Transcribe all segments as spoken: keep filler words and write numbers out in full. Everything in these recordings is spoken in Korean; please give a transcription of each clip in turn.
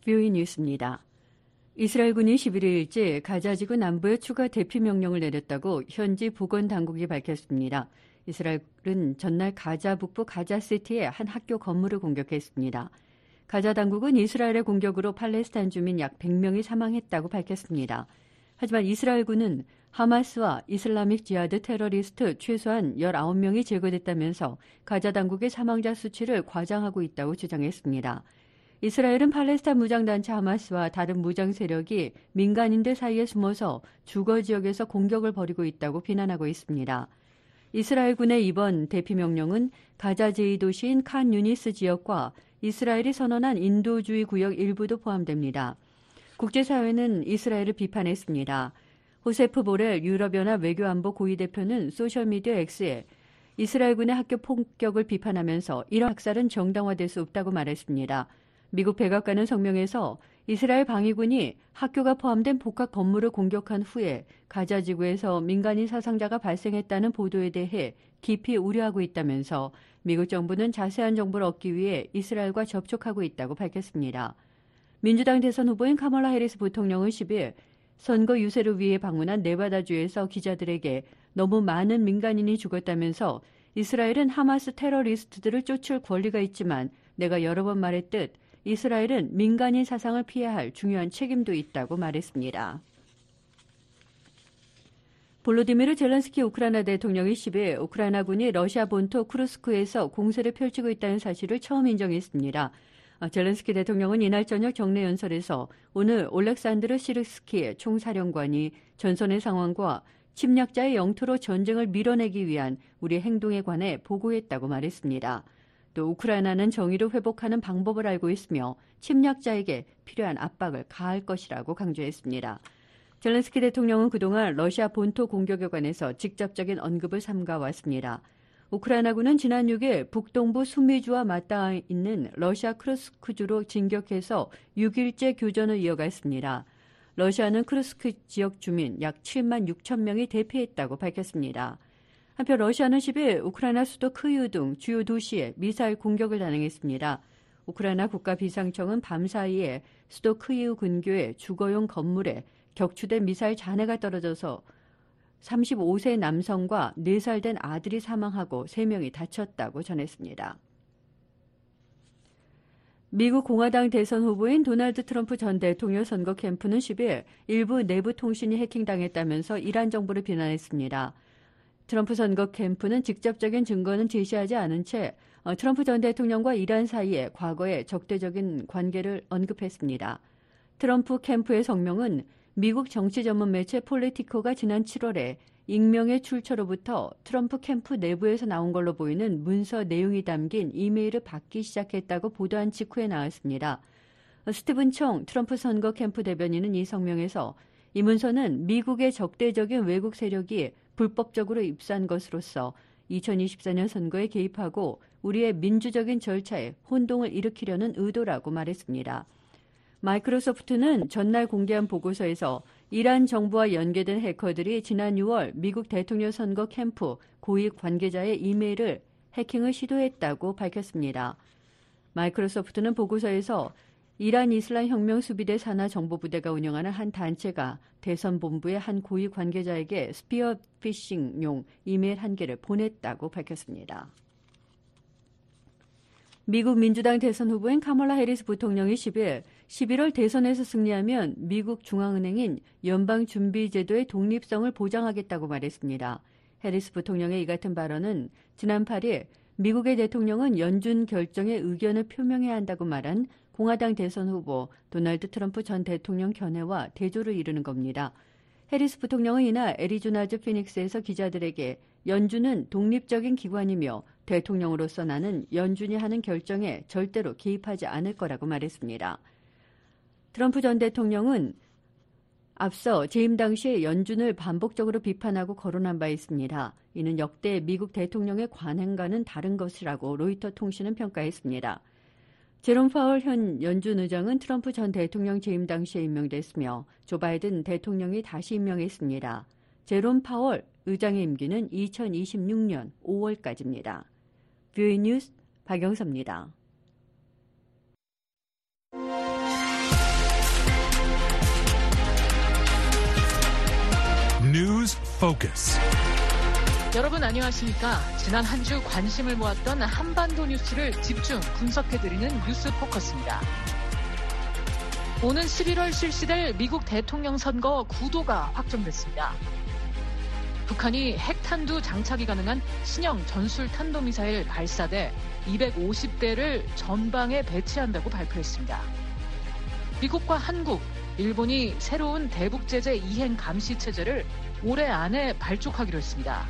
뷰이 뉴스입니다. 이스라엘군이 십일 일째 가자지구 남부에 추가 대피 명령을 내렸다고 현지 보건당국이 밝혔습니다. 이스라엘은 전날 가자 북부 가자시티의 한 학교 건물을 공격했습니다. 가자 당국은 이스라엘의 공격으로 팔레스타인 주민 약 백 명이 사망했다고 밝혔습니다. 하지만 이스라엘군은 하마스와 이슬라믹 지하드 테러리스트 최소한 열아홉 명이 제거됐다면서 가자 당국의 사망자 수치를 과장하고 있다고 주장했습니다. 이스라엘은 팔레스타인 무장단체 하마스와 다른 무장 세력이 민간인들 사이에 숨어서 주거 지역에서 공격을 벌이고 있다고 비난하고 있습니다. 이스라엘군의 이번 대피 명령은 가자 제이 도시인 칸 유니스 지역과 이스라엘이 선언한 인도주의 구역 일부도 포함됩니다. 국제사회는 이스라엘을 비판했습니다. 호세프 보렐 유럽연합 외교안보 고위대표는 소셜미디어 X에 이스라엘군의 학교 폭격을 비판하면서 이런 학살은 정당화될 수 없다고 말했습니다. 미국 백악관은 성명에서 이스라엘 방위군이 학교가 포함된 복합 건물을 공격한 후에 가자 지구에서 민간인 사상자가 발생했다는 보도에 대해 깊이 우려하고 있다면서 미국 정부는 자세한 정보를 얻기 위해 이스라엘과 접촉하고 있다고 밝혔습니다. 민주당 대선 후보인 카멀라 해리스 부통령은 십일 선거 유세를 위해 방문한 네바다주에서 기자들에게 너무 많은 민간인이 죽었다면서 이스라엘은 하마스 테러리스트들을 쫓을 권리가 있지만 내가 여러 번 말했듯 이스라엘은 민간인 사상을 피해야 할 중요한 책임도 있다고 말했습니다. 볼로디미르 젤렌스키 우크라이나 대통령이 십일 우크라이나군이 러시아 본토 쿠르스크에서 공세를 펼치고 있다는 사실을 처음 인정했습니다. 젤렌스키 대통령은 이날 저녁 정례 연설에서 오늘 올렉산드르 시르스키 총사령관이 전선의 상황과 침략자의 영토로 전쟁을 밀어내기 위한 우리 행동에 관해 보고했다고 말했습니다. 또 우크라이나는 정의를 회복하는 방법을 알고 있으며 침략자에게 필요한 압박을 가할 것이라고 강조했습니다. 젤렌스키 대통령은 그동안 러시아 본토 공격에 관해서 직접적인 언급을 삼가왔습니다. 우크라이나군은 지난 육 일 북동부 수미주와 맞닿아 있는 러시아 크루스크주로 진격해서 육 일째 교전을 이어갔습니다. 러시아는 크루스크 지역 주민 약 칠만 육천 명이 대피했다고 밝혔습니다. 한편 러시아는 십일 우크라이나 수도 크이우 등 주요 도시에 미사일 공격을 단행했습니다. 우크라이나 국가비상청은 밤사이에 수도 크이우 근교의 주거용 건물에 격추된 미사일 잔해가 떨어져서 삼십오 세 남성과 네 살 된 아들이 사망하고 세 명이 다쳤다고 전했습니다. 미국 공화당 대선 후보인 도널드 트럼프 전 대통령 선거 캠프는 십일 일부 내부 통신이 해킹당했다면서 이란 정부를 비난했습니다. 트럼프 선거 캠프는 직접적인 증거는 제시하지 않은 채 트럼프 전 대통령과 이란 사이에 과거의 적대적인 관계를 언급했습니다. 트럼프 캠프의 성명은 미국 정치 전문 매체 폴리티코가 지난 칠월에 익명의 출처로부터 트럼프 캠프 내부에서 나온 걸로 보이는 문서 내용이 담긴 이메일을 받기 시작했다고 보도한 직후에 나왔습니다. 스티븐 총 트럼프 선거 캠프 대변인은 이 성명에서 이 문서는 미국의 적대적인 외국 세력이 불법적으로 입수한 것으로서 이천이십사 년 선거에 개입하고 우리의 민주적인 절차에 혼동을 일으키려는 의도라고 말했습니다. 마이크로소프트는 전날 공개한 보고서에서 이란 정부와 연계된 해커들이 지난 유월 미국 대통령 선거 캠프 고위 관계자의 이메일을 해킹을 시도했다고 밝혔습니다. 마이크로소프트는 보고서에서 이란 이슬람 혁명 수비대 산하 정보부대가 운영하는 한 단체가 대선 본부의 한 고위 관계자에게 스피어 피싱용 이메일 한 개를 보냈다고 밝혔습니다. 미국 민주당 대선 후보인 카멀라 해리스 부통령이 십일 십일월 대선에서 승리하면 미국 중앙은행인 연방준비제도의 독립성을 보장하겠다고 말했습니다. 해리스 부통령의 이 같은 발언은 지난 팔 일 미국의 대통령은 연준 결정에 의견을 표명해야 한다고 말한 공화당 대선 후보 도널드 트럼프 전 대통령 견해와 대조를 이루는 겁니다. 해리스 부통령은 이날 애리조나주 피닉스에서 기자들에게 연준은 독립적인 기관이며 대통령으로서 나는 연준이 하는 결정에 절대로 개입하지 않을 거라고 말했습니다. 트럼프 전 대통령은 앞서 재임 당시에 연준을 반복적으로 비판하고 거론한 바 있습니다. 이는 역대 미국 대통령의 관행과는 다른 것이라고 로이터 통신은 평가했습니다. 제롬 파월 현 연준 의장은 트럼프 전 대통령 재임 당시에 임명됐으며 조 바이든 대통령이 다시 임명했습니다. 제롬 파월 의장의 임기는 이천이십육 년 오월까지입니다. 뷰이 뉴스 박영서입니다. News Focus. 여러분 안녕하십니까? 지난 한 주 관심을 모았던 한반도 뉴스를 집중 분석해드리는 뉴스 포커스입니다. 오는 십일월 실시될 미국 대통령 선거 구도가 확정됐습니다. 북한이 핵탄두 장착이 가능한 신형 전술탄도미사일 발사대 이백오십 대를 전방에 배치한다고 발표했습니다. 미국과 한국, 일본이 새로운 대북제재 이행 감시 체제를 올해 안에 발족하기로 했습니다.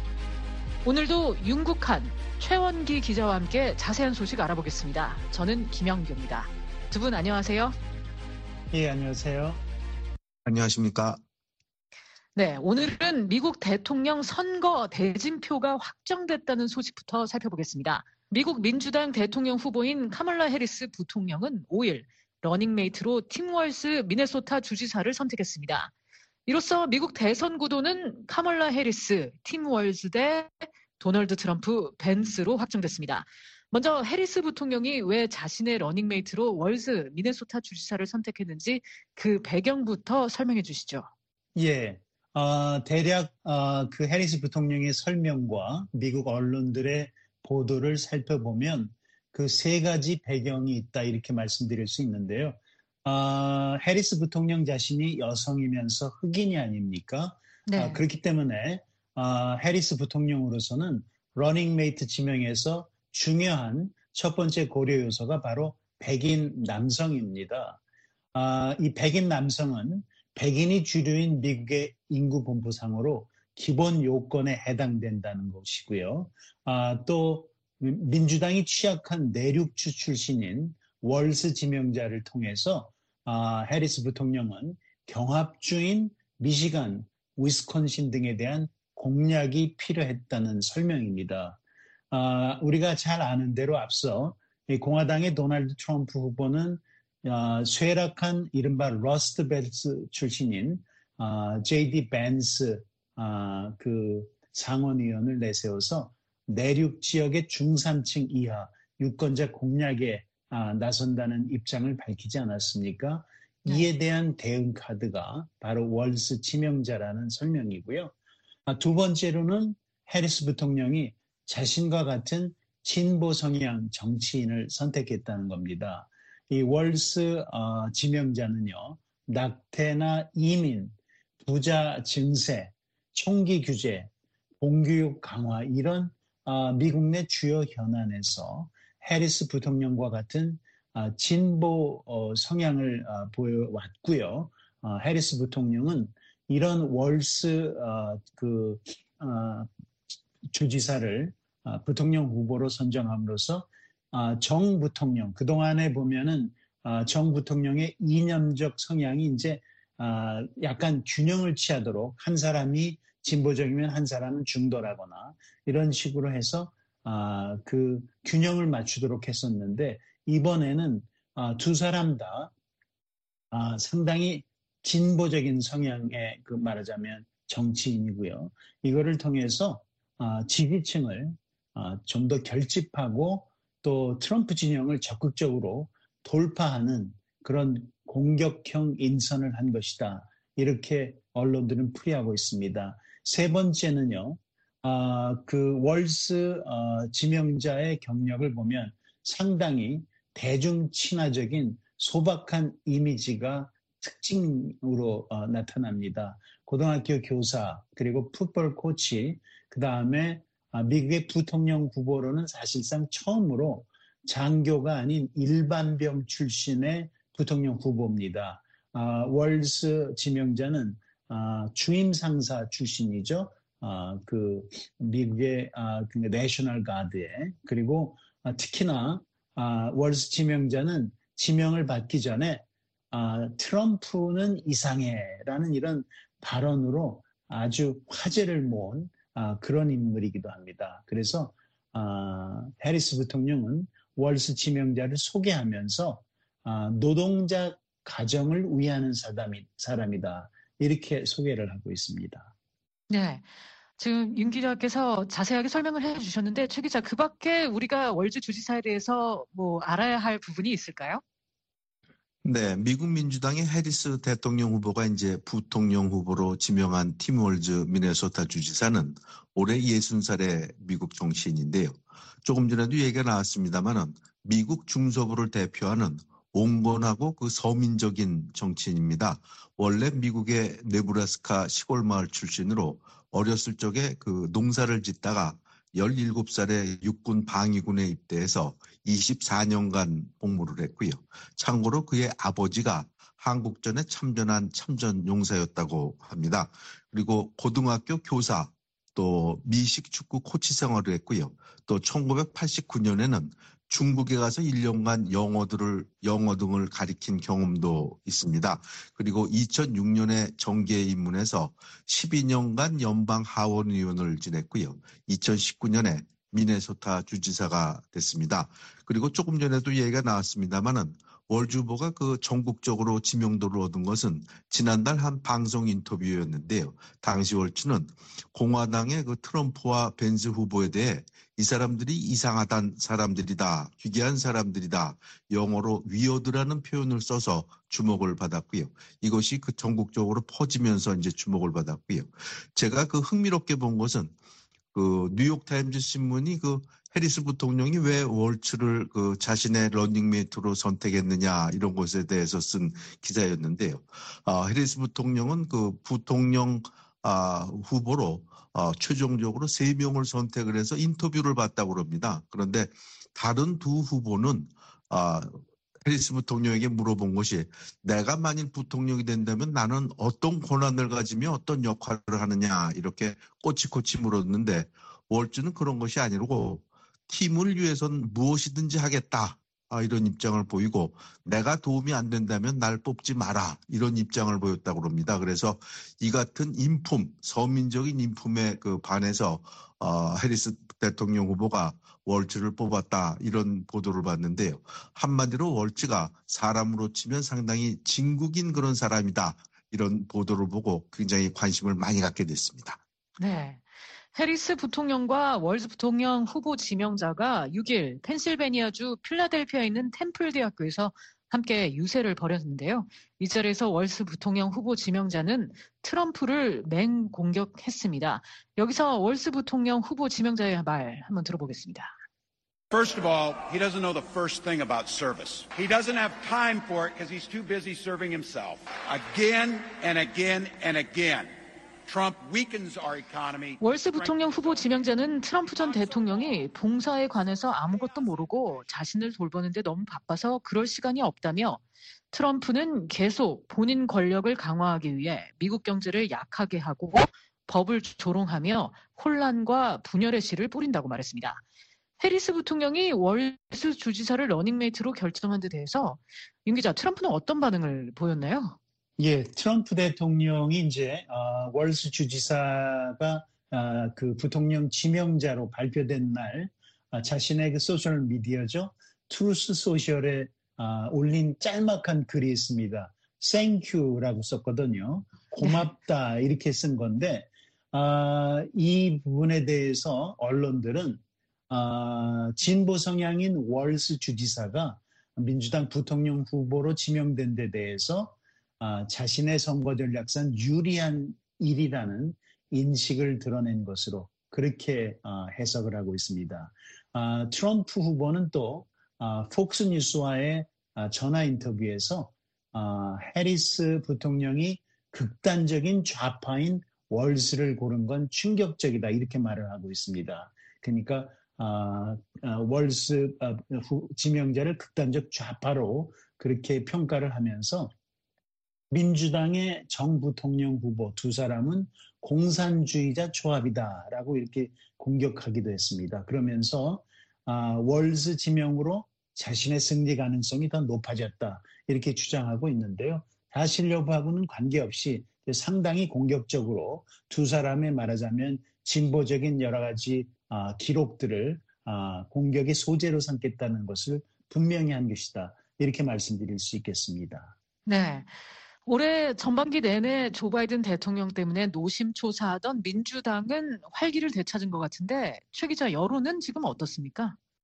오늘도 윤국한, 최원기 기자와 함께 자세한 소식 알아보겠습니다. 저는 김영규입니다. 두 분 안녕하세요. 예, 안녕하세요. 안녕하십니까. 네, 오늘은 미국 대통령 선거 대진표가 확정됐다는 소식부터 살펴보겠습니다. 미국 민주당 대통령 후보인 카멀라 해리스 부통령은 오일 러닝메이트로 팀 월스 미네소타 주지사를 선택했습니다. 이로써 미국 대선 구도는 카멀라 해리스, 팀 월스 대 도널드 트럼프, 벤스로 확정됐습니다. 먼저 해리스 부통령이 왜 자신의 러닝메이트로 월스 미네소타 주지사를 선택했는지 그 배경부터 설명해 주시죠. 예, 어, 대략 어, 그 해리스 부통령의 설명과 미국 언론들의 보도를 살펴보면 그 세 가지 배경이 있다 이렇게 말씀드릴 수 있는데요. 어, 해리스 부통령 자신이 여성이면서 흑인이 아닙니까? 네. 어, 그렇기 때문에 어, 해리스 부통령으로서는 러닝메이트 지명에서 중요한 첫 번째 고려 요소가 바로 백인 남성입니다. 어, 이 백인 남성은 백인이 주류인 미국의 인구 분포상으로 기본 요건에 해당된다는 것이고요. 어, 또 민주당이 취약한 내륙주 출신인 월스 지명자를 통해서 어, 해리스 부통령은 경합주인 미시간, 위스콘신 등에 대한 공략이 필요했다는 설명입니다. 어, 우리가 잘 아는 대로 앞서 공화당의 도널드 트럼프 후보는 어, 쇠락한 이른바 러스트 벨트 출신인 어, 제이디 벤스 어, 그 상원의원을 내세워서 내륙 지역의 중산층 이하 유권자 공략에 아, 나선다는 입장을 밝히지 않았습니까? 네. 이에 대한 대응 카드가 바로 월스 지명자라는 설명이고요. 아, 두 번째로는 해리스 부통령이 자신과 같은 진보 성향 정치인을 선택했다는 겁니다. 이 월스 어, 지명자는요, 낙태나 이민, 부자 증세, 총기 규제, 공교육 강화 이런 어, 미국 내 주요 현안에서 해리스 부통령과 같은 어, 진보 어, 성향을 어, 보여왔고요. 어, 해리스 부통령은 이런 월스 어, 그 어, 주지사를 어, 부통령 후보로 선정함으로써 어, 정 부통령 그동안에 보면은 어, 정 부통령의 이념적 성향이 이제 어, 약간 균형을 취하도록 한 사람이 진보적이면 한 사람은 중도라거나 이런 식으로 해서 아, 그 균형을 맞추도록 했었는데 이번에는 아, 두 사람 다 아, 상당히 진보적인 성향의 그 말하자면 정치인이고요. 이거를 통해서 아, 지지층을 아, 좀 더 결집하고 또 트럼프 진영을 적극적으로 돌파하는 그런 공격형 인선을 한 것이다. 이렇게 언론들은 풀이하고 있습니다. 세 번째는요. 어, 그 월스 어, 지명자의 경력을 보면 상당히 대중 친화적인 소박한 이미지가 특징으로 어, 나타납니다. 고등학교 교사 그리고 풋볼 코치 그 다음에 어, 미국의 부통령 후보로는 사실상 처음으로 장교가 아닌 일반병 출신의 부통령 후보입니다. 어, 월스 지명자는 어, 주임 상사 출신이죠. 어, 그 미국의 어, 그 내셔널 가드에 그리고 어, 특히나 어, 월스 지명자는 지명을 받기 전에 어, 트럼프는 이상해라는 이런 발언으로 아주 화제를 모은 어, 그런 인물이기도 합니다. 그래서 어, 해리스 부통령은 월스 지명자를 소개하면서 어, 노동자 가정을 위하는 사람이, 사람이다. 이렇게 소개를 하고 있습니다. 네. 지금 윤 기자께서 자세하게 설명을 해 주셨는데 최 기자 그 밖에 우리가 월주 주지사에 대해서 뭐 알아야 할 부분이 있을까요? 네, 미국 민주당의 해리스 대통령 후보가 이제 부통령 후보로 지명한 팀 월즈 미네소타 주지사는 올해 예순 살의 미국 정치인인데요. 조금 전에도 얘기가 나왔습니다만은 미국 중서부를 대표하는 온건하고 그 서민적인 정치인입니다. 원래 미국의 네브라스카 시골 마을 출신으로 어렸을 적에 그 농사를 짓다가 열일곱 살에 육군 방위군에 입대해서 이십사 년간 복무를 했고요. 참고로 그의 아버지가 한국전에 참전한 참전 용사였다고 합니다. 그리고 고등학교 교사, 또 미식 축구 코치 생활을 했고요. 또 천구백팔십구 년에는 중국에 가서 일 년간 영어들을, 영어 등을 가리킨 경험도 있습니다. 그리고 이천육 년에 정계에 입문해서 십이 년간 연방 하원 의원을 지냈고요. 이천십구 년에 미네소타 주지사가 됐습니다. 그리고 조금 전에도 얘기가 나왔습니다만은 월즈 후보가 그 전국적으로 지명도를 얻은 것은 지난달 한 방송 인터뷰였는데요. 당시 월츠는 공화당의 그 트럼프와 벤스 후보에 대해 이 사람들이 이상하단 사람들이다, 기괴한 사람들이다, 영어로 위어드라는 표현을 써서 주목을 받았고요. 이것이 그 전국적으로 퍼지면서 이제 주목을 받았고요. 제가 그 흥미롭게 본 것은 그 뉴욕타임즈 신문이 그 해리스 부통령이 왜 월츠를 그 자신의 러닝메이트로 선택했느냐 이런 것에 대해서 쓴 기사였는데요. 아, 해리스 부통령은 그 부통령 아, 후보로 어, 최종적으로 세 명을 선택을 해서 인터뷰를 받다고 합니다. 그런데 다른 두 후보는 아, 해리스 부통령에게 물어본 것이 내가 만일 부통령이 된다면 나는 어떤 권한을 가지며 어떤 역할을 하느냐 이렇게 꼬치꼬치 물었는데 월츠는 그런 것이 아니고 팀을 위해선 무엇이든지 하겠다. 아, 이런 입장을 보이고 내가 도움이 안 된다면 날 뽑지 마라 이런 입장을 보였다고 합니다. 그래서 이 같은 인품, 서민적인 인품에 그 반해서 어, 해리스 대통령 후보가 월츠를 뽑았다 이런 보도를 봤는데요. 한마디로 월츠가 사람으로 치면 상당히 진국인 그런 사람이다 이런 보도를 보고 굉장히 관심을 많이 갖게 됐습니다. 네. 해리스 부통령과 월즈 부통령 후보 지명자가 육 일 펜실베니아주 필라델피아에 있는 템플 대학교에서 함께 유세를 벌였는데요. 이 자리에서 월즈 부통령 후보 지명자는 트럼프를 맹공격했습니다. 여기서 월즈 부통령 후보 지명자의 말 한번 들어보겠습니다. First of all, he doesn't know the first thing about service. He doesn't have time for it because he's too busy serving himself. Again and again and again. Trump weakens our economy. 월스 부통령 후보 지명자는 트럼프 전 대통령이 봉사에 관해서 아무것도 모르고 자신을 돌보는데 너무 바빠서 그럴 시간이 없다며 트럼프는 계속 본인 권력을 강화하기 위해 미국 경제를 약하게 하고 법을 조롱하며 혼란과 분열의 씨를 뿌린다고 말했습니다. 해리스 부통령이 월스 주지사를 러닝메이트로 결정한 데 대해서 윤 기자, 트럼프는 어떤 반응을 보였나요? 예, 트럼프 대통령이 이제 어, 월스 주지사가 어, 그 부통령 지명자로 발표된 날 어, 자신의 그 소셜 미디어죠, 트루스 소셜에 어, 올린 짤막한 글이 있습니다. Thank you라고 썼거든요. 고맙다 이렇게 쓴 건데 어, 이 부분에 대해서 언론들은 어, 진보 성향인 월스 주지사가 민주당 부통령 후보로 지명된 데 대해서 어, 자신의 선거 전략상 유리한 일이라는 인식을 드러낸 것으로 그렇게 어, 해석을 하고 있습니다. 어, 트럼프 후보는 또 어, 폭스뉴스와의 어, 전화 인터뷰에서 어, 해리스 부통령이 극단적인 좌파인 월스를 고른 건 충격적이다 이렇게 말을 하고 있습니다. 그러니까 어, 어, 월스 어, 후, 지명자를 극단적 좌파로 그렇게 평가를 하면서 민주당의 정 부통령 후보 두 사람은 공산주의자 조합이다라고 이렇게 공격하기도 했습니다. 그러면서 아, 월스 지명으로 자신의 승리 가능성이 더 높아졌다 이렇게 주장하고 있는데요. 사실 여부하고는 관계없이 상당히 공격적으로 두 사람의 말하자면 진보적인 여러 가지 아, 기록들을 아, 공격의 소재로 삼겠다는 것을 분명히 한 것이다. 이렇게 말씀드릴 수 있겠습니다. 네. 올해 전반기 내내 조 바이든 대통령 때문에 노심초사하던 민주당은 활기를 되찾은 것 같은데 최 기자, 여론은 지금 어떻습니까?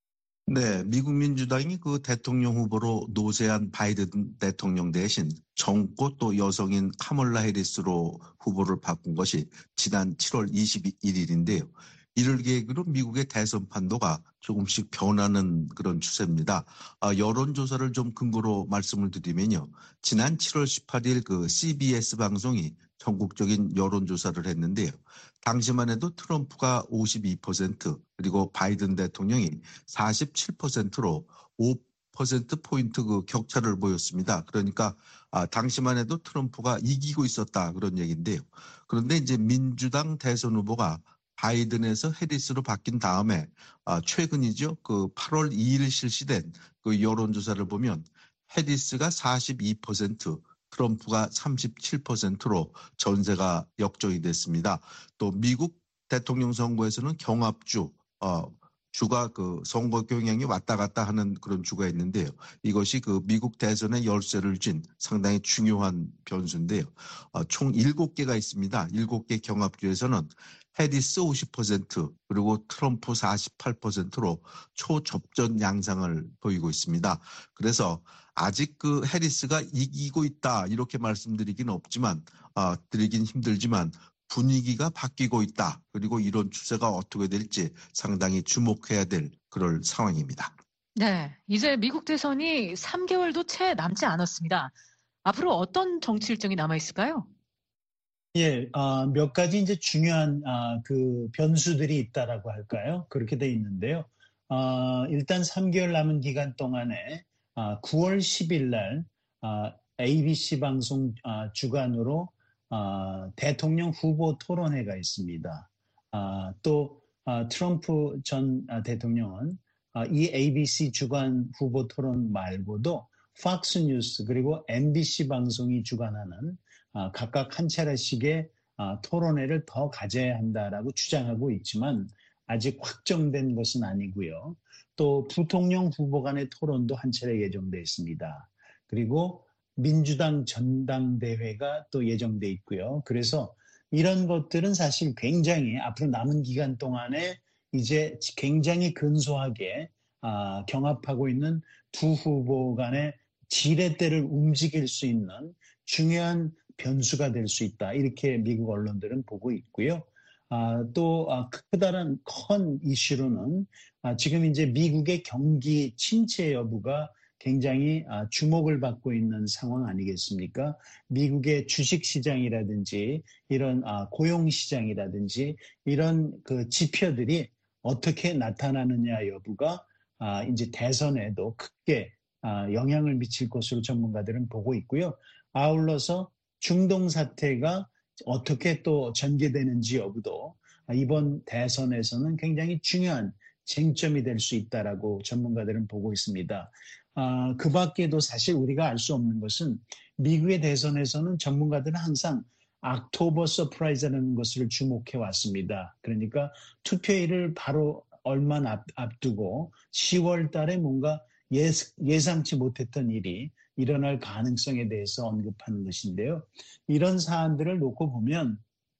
네, 미국 민주당이 그 대통령 후보로 노세한 바이든 대통령 대신 젊고 또 여성인 카멀라 해리스로 후보를 바꾼 것이 지난 칠월 이십일일인데요. 이를 계기로 미국의 대선 판도가 조금씩 변하는 그런 추세입니다. 아, 여론조사를 좀 근거로 말씀을 드리면요. 지난 칠월 십팔일 그 씨비에스 방송이 전국적인 여론조사를 했는데요. 당시만 해도 트럼프가 오십이 퍼센트 그리고 바이든 대통령이 사십칠 퍼센트로 오 퍼센트포인트 그 격차를 보였습니다. 그러니까 아, 당시만 해도 트럼프가 이기고 있었다 그런 얘기인데요. 그런데 이제 민주당 대선 후보가 바이든에서 해리스로 바뀐 다음에 아, 최근이죠. 그 팔월 이일 실시된 그 여론조사를 보면 해리스가 사십이 퍼센트, 트럼프가 삼십칠 퍼센트로 전세가 역전이 됐습니다. 또 미국 대통령 선거에서는 경합주, 어, 주가 그 선거 경향이 왔다 갔다 하는 그런 주가 있는데요. 이것이 그 미국 대선의 열쇠를 쥔 상당히 중요한 변수인데요. 어, 총 일곱 개가 있습니다. 일곱 개 경합주에서는 해리스 오십 퍼센트 그리고 트럼프 사십팔 퍼센트로 초접전 양상을 보이고 있습니다. 그래서 아직 그 해리스가 이기고 있다 이렇게 말씀드리긴 없지만 어, 드리긴 힘들지만 분위기가 바뀌고 있다. 그리고 이런 추세가 어떻게 될지 상당히 주목해야 될 그럴 상황입니다. 네, 이제 미국 대선이 삼 개월도 채 남지 않았습니다. 앞으로 어떤 정치 일정이 남아 있을까요? 예, 어, 몇 가지 이제 중요한 아, 그 변수들이 있다라고 할까요? 그렇게 돼 있는데요. 어, 일단 삼 개월 남은 기간 동안에 아, 구월 십일 날 아, 에이비씨 방송 아, 주간으로 아, 대통령 후보 토론회가 있습니다. 아, 또 아, 트럼프 전 아, 대통령은 아, 이 에이비씨 주간 후보 토론 말고도 팍스 뉴스 그리고 엠비씨 방송이 주관하는 아, 각각 한 차례씩의 아, 토론회를 더 가져야 한다라고 주장하고 있지만 아직 확정된 것은 아니고요. 또 부통령 후보 간의 토론도 한 차례 예정돼 있습니다. 그리고 민주당 전당대회가 또 예정돼 있고요. 그래서 이런 것들은 사실 굉장히 앞으로 남은 기간 동안에 이제 굉장히 근소하게 아, 경합하고 있는 두 후보 간의 지렛대를 움직일 수 있는 중요한 변수가 될 수 있다. 이렇게 미국 언론들은 보고 있고요. 아, 또 아, 크다란 큰 이슈로는 아, 지금 이제 미국의 경기 침체 여부가 굉장히 아, 주목을 받고 있는 상황 아니겠습니까? 미국의 주식시장이라든지 이런 아, 고용시장이라든지 이런 그 지표들이 어떻게 나타나느냐 여부가 아, 이제 대선에도 크게 아, 영향을 미칠 것으로 전문가들은 보고 있고요. 아울러서 중동 사태가 어떻게 또 전개되는지 여부도 이번 대선에서는 굉장히 중요한 쟁점이 될 수 있다라고 전문가들은 보고 있습니다. 아, 그 밖에도 사실 우리가 알 수 없는 것은 미국의 대선에서는 전문가들은 항상 옥토버 서프라이즈라는 것을 주목해 왔습니다. 그러니까 투표일을 바로 얼마 앞, 앞두고 시월 달에 뭔가 예, 예상치 못했던 일이 일어날 가능성에 대해서 언급하는 것인데요. 이런 사안들을 놓고 보면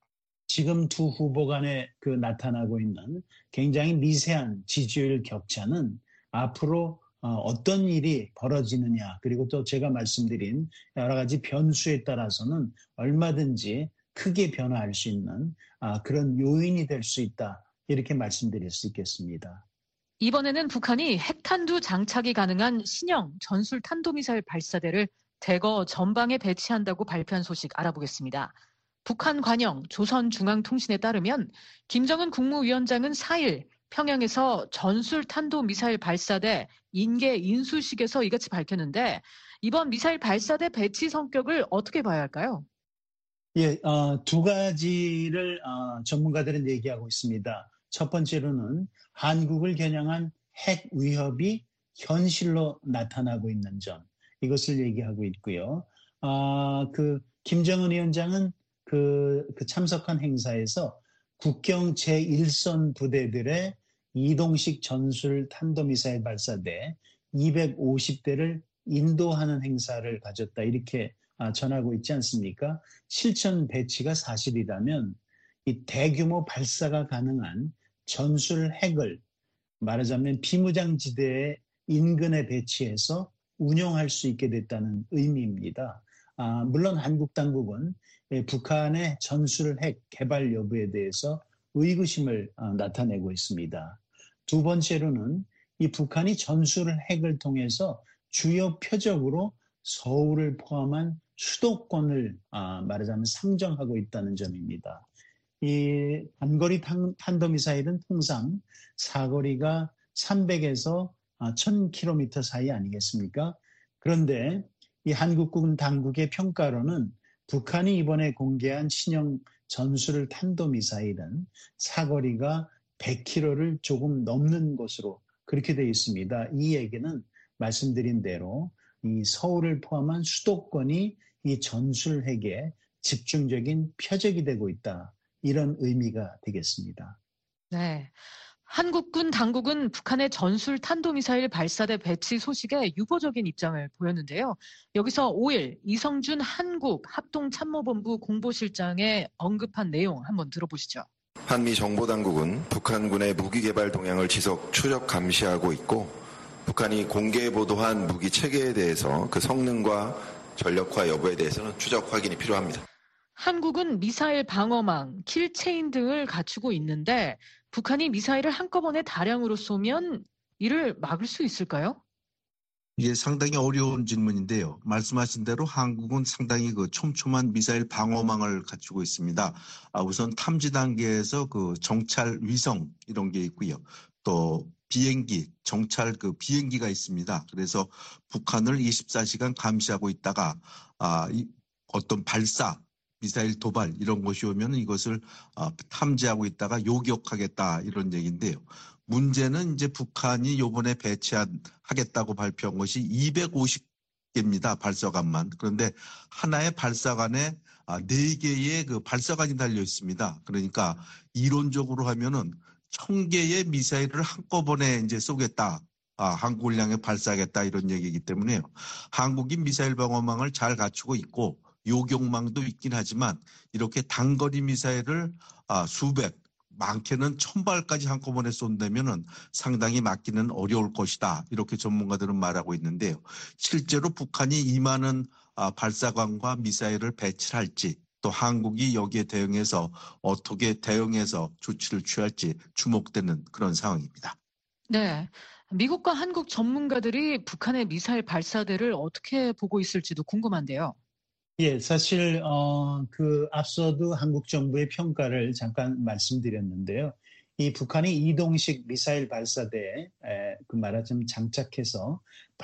지금 두 후보 간에 그 나타나고 있는 굉장히 미세한 지지율 격차는 앞으로 어떤 일이 벌어지느냐 그리고 또 제가 말씀드린 여러 가지 변수에 따라서는 얼마든지 크게 변화할 수 있는 그런 요인이 될 수 있다 이렇게 말씀드릴 수 있겠습니다. 이번에는 북한이 핵탄두 장착이 가능한 신형 전술 탄도미사일 발사대를 대거 전방에 배치한다고 발표한 소식 알아보겠습니다. 북한 관영 조선중앙통신에 따르면 김정은 국무위원장은 사일 평양에서 전술 탄도미사일 발사대 인계 인수식에서 이같이 밝혔는데 이번 미사일 발사대 배치 성격을 어떻게 봐야 할까요? 예, 어, 두 가지를 어, 전문가들은 얘기하고 있습니다. 첫 번째로는 한국을 겨냥한 핵 위협이 현실로 나타나고 있는 점, 이것을 얘기하고 있고요. 아, 그 김정은 위원장은 그, 그 참석한 행사에서 국경 제일 선 부대들의 이동식 전술 탄도미사일 발사대 이백오십 대를 인도하는 행사를 가졌다 이렇게 전하고 있지 않습니까? 실전 배치가 사실이라면 이 대규모 발사가 가능한 전술 핵을 말하자면 비무장지대 인근에 배치해서 운용할 수 있게 됐다는 의미입니다. 아, 물론 한국 당국은 북한의 전술 핵 개발 여부에 대해서 의구심을 어, 나타내고 있습니다. 두 번째로는 이 북한이 전술 핵을 통해서 주요 표적으로 서울을 포함한 수도권을 아, 말하자면 상정하고 있다는 점입니다. 이 단거리 탄도미사일은 통상 사거리가 삼백에서 천 킬로미터 사이 아니겠습니까? 그런데 이 한국군 당국의 평가로는 북한이 이번에 공개한 신형 전술 탄도미사일은 사거리가 백 킬로미터를 조금 넘는 것으로 그렇게 되어 있습니다. 이 얘기는 말씀드린 대로 이 서울을 포함한 수도권이 이 전술핵의 집중적인 표적이 되고 있다. 이런 의미가 되겠습니다. 네. 한국군 당국은 북한의 전술 탄도미사일 발사대 배치 소식에 유보적인 입장을 보였는데요. 여기서 오일 이성준 한국 합동참모본부 공보실장의 언급한 내용 한번 들어보시죠. 한미 정보당국은 북한군의 무기 개발 동향을 지속 추적 감시하고 있고 북한이 공개 보도한 무기 체계에 대해서 그 성능과 전력화 여부에 대해서는 추적 확인이 필요합니다. 한국은 미사일 방어망, 킬체인 등을 갖추고 있는데 북한이 미사일을 한꺼번에 다량으로 쏘면 이를 막을 수 있을까요? 이게 상당히 어려운 질문인데요. 말씀하신 대로 한국은 상당히 그 촘촘한 미사일 방어망을 갖추고 있습니다. 아, 우선 탐지 단계에서 그 정찰 위성 이런 게 있고요. 또 비행기, 정찰 그 비행기가 있습니다. 그래서 북한을 이십사 시간 감시하고 있다가 아, 이 어떤 발사, 미사일 도발 이런 것이 오면 이것을 아, 탐지하고 있다가 요격하겠다 이런 얘기인데요. 문제는 이제 북한이 요번에 배치하겠다고 발표한 것이 이백오십 개입니다. 발사관만. 그런데 하나의 발사관에 네 개의 그 발사관이 달려 있습니다. 그러니까 이론적으로 하면은 천 개의 미사일을 한꺼번에 이제 쏘겠다. 아, 한국을 향해 발사하겠다 이런 얘기이기 때문에요. 한국이 미사일 방어망을 잘 갖추고 있고 요격망도 있긴 하지만 이렇게 단거리 미사일을 아, 수백 많게는 천 발까지 한꺼번에 쏜다면은 상당히 막기는 어려울 것이다. 이렇게 전문가들은 말하고 있는데요. 실제로 북한이 이 많은 발사관과 미사일을 배치할지 또 한국이 여기에 대응해서 어떻게 대응해서 조치를 취할지 주목되는 그런 상황입니다. 네. 미국과 한국 전문가들이 북한의 미사일 발사대를 어떻게 보고 있을지도 궁금한데요. 예, 사실 어, 그 앞서도 한국 정부의 평가를 잠깐 말씀드렸는데요. 이 북한이 이동식 미사일 발사대에 에, 그 말하자면 장착해서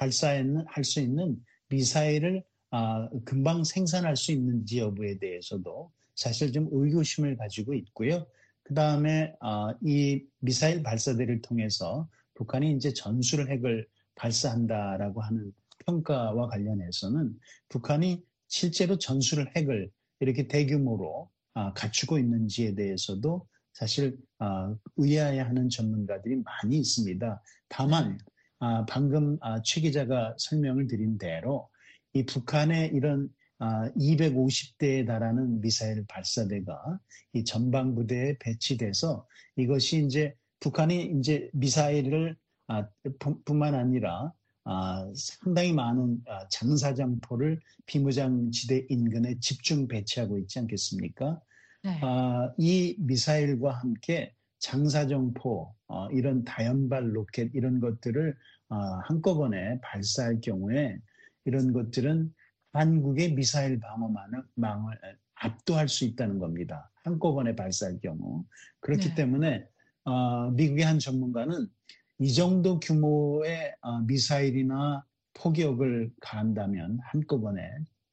발사할 수 있는 미사일을 아, 금방 생산할 수 있는지 여부에 대해서도 사실 좀 의구심을 가지고 있고요. 그 다음에 아, 이 미사일 발사대를 통해서 북한이 이제 전술 핵을 발사한다라고 하는 평가와 관련해서는 북한이 실제로 전술 핵을 이렇게 대규모로 갖추고 있는지에 대해서도 사실 의아해하는 전문가들이 많이 있습니다. 다만 방금 최 기자가 설명을 드린 대로 이 북한의 이런 이백오십 대에 달하는 미사일 발사대가 이 전방부대에 배치돼서 이것이 이제 북한이 이제 미사일을 뿐만 아니라 아, 상당히 많은 아, 장사정포를 비무장지대 인근에 집중 배치하고 있지 않겠습니까? 네. 아, 이 미사일과 함께 장사정포, 어, 이런 다연발 로켓 이런 것들을 어, 한꺼번에 발사할 경우에 이런 것들은 한국의 미사일 방어망을 망을 압도할 수 있다는 겁니다. 한꺼번에 발사할 경우. 그렇기 네. 때문에 어, 미국의 한 전문가는 이 정도 규모의 미사일이나 포격을 가한다면 한꺼번에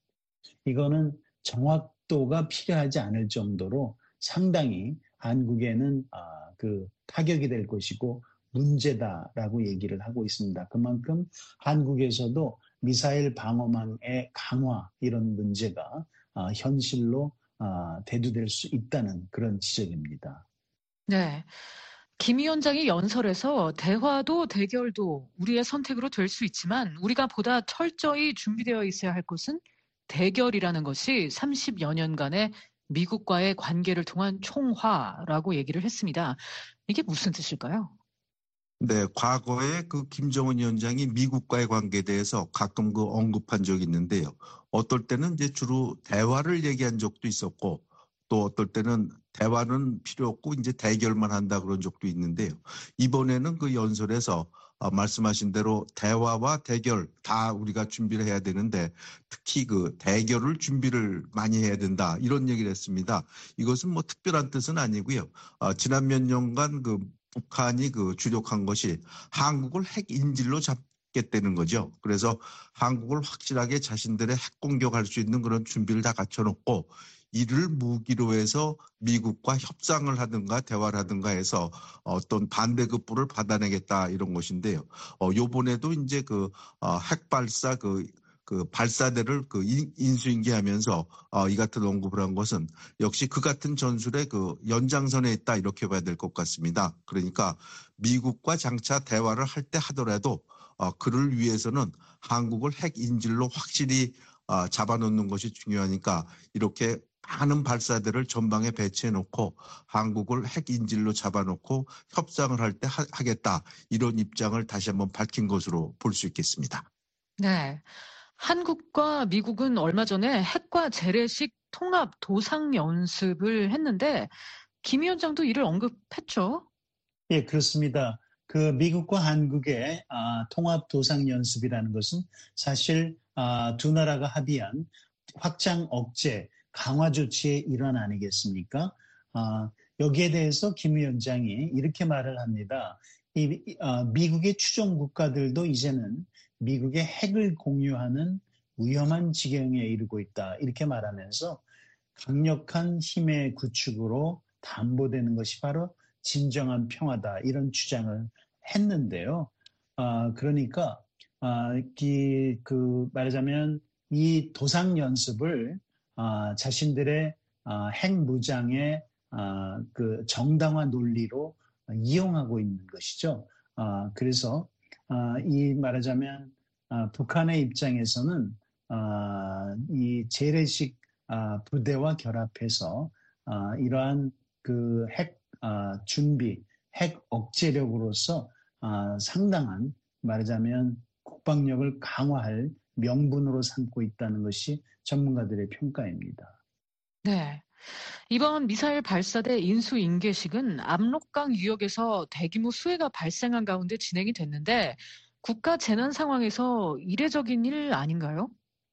이거는 정확도가 필요하지 않을 정도로 상당히 한국에는 그 타격이 될 것이고 문제다라고 얘기를 하고 있습니다. 그만큼 한국에서도 미사일 방어망의 강화 이런 문제가 현실로 대두될 수 있다는 그런 지적입니다. 네. 김 위원장이 연설에서 대화도 대결도 우리의 선택으로 될 수 있지만 우리가 보다 철저히 준비되어 있어야 할 것은 대결이라는 것이 삼십여 년간의 미국과의 관계를 통한 총화라고 얘기를 했습니다. 이게 무슨 뜻일까요? 네, 과거에 그 김정은 위원장이 미국과의 관계에 대해서 가끔 그 언급한 적이 있는데요. 어떨 때는 이제 주로 대화를 얘기한 적도 있었고, 또 어떨 때는 대화는 필요 없고 이제 대결만 한다 그런 적도 있는데요. 이번에는 그 연설에서 아, 말씀하신 대로 대화와 대결 다 우리가 준비를 해야 되는데 특히 그 대결을 준비를 많이 해야 된다 이런 얘기를 했습니다. 이것은 뭐 특별한 뜻은 아니고요. 아, 지난 몇 년간 그 북한이 그 주력한 것이 한국을 핵 인질로 잡겠다는 거죠. 그래서 한국을 확실하게 자신들의 핵 공격할 수 있는 그런 준비를 다 갖춰놓고 이를 무기로 해서 미국과 협상을 하든가 대화를 하든가 해서 어떤 반대급부를 받아내겠다 이런 것인데요. 어, 요번에도 이제 그 어, 핵 발사 그 그 발사대를 그 인수인계하면서 어, 이 같은 언급을 한 것은 역시 그 같은 전술의 그 연장선에 있다 이렇게 봐야 될 것 같습니다. 그러니까 미국과 장차 대화를 할 때 하더라도 어, 그를 위해서는 한국을 핵 인질로 확실히 어, 잡아놓는 것이 중요하니까 이렇게 많은 발사대를 전방에 배치해놓고 한국을 핵 인질로 잡아놓고 협상을 할 때 하겠다 이런 입장을 다시 한번 밝힌 것으로 볼 수 있겠습니다. 네. 한국과 미국은 얼마 전에 핵과 재래식 통합 도상 연습을 했는데 김 위원장도 이를 언급했죠. 예, 그렇습니다. 그 미국과 한국의 아, 통합 도상 연습이라는 것은 사실 아, 두 나라가 합의한 확장 억제 강화 조치의 일환 아니겠습니까? 아, 여기에 대해서 김 위원장이 이렇게 말을 합니다. 이, 아, 미국의 추종 국가들도 이제는 미국의 핵을 공유하는 위험한 지경에 이르고 있다. 이렇게 말하면서 강력한 힘의 구축으로 담보되는 것이 바로 진정한 평화다. 이런 주장을 했는데요. 아, 그러니까 아, 이, 그 말하자면 이 도상 연습을 아, 자신들의 아, 핵무장의 아, 그 정당화 논리로 이용하고 있는 것이죠. 아, 그래서 아, 이 말하자면 아, 북한의 입장에서는 아, 이 재래식 아, 부대와 결합해서 아, 이러한 그 핵 아, 준비, 핵 억제력으로서 아, 상당한 말하자면 국방력을 강화할 명분으로 삼고 있다는 것이 전문가들의 평가입니다. 네. 이번 미사일 발사대 인수인계식은 압록강 유역에서 대규모 수해가 발생한 가운데 진행이 됐는데 국가 재난 상황에서 이례적인 일 아닌가요?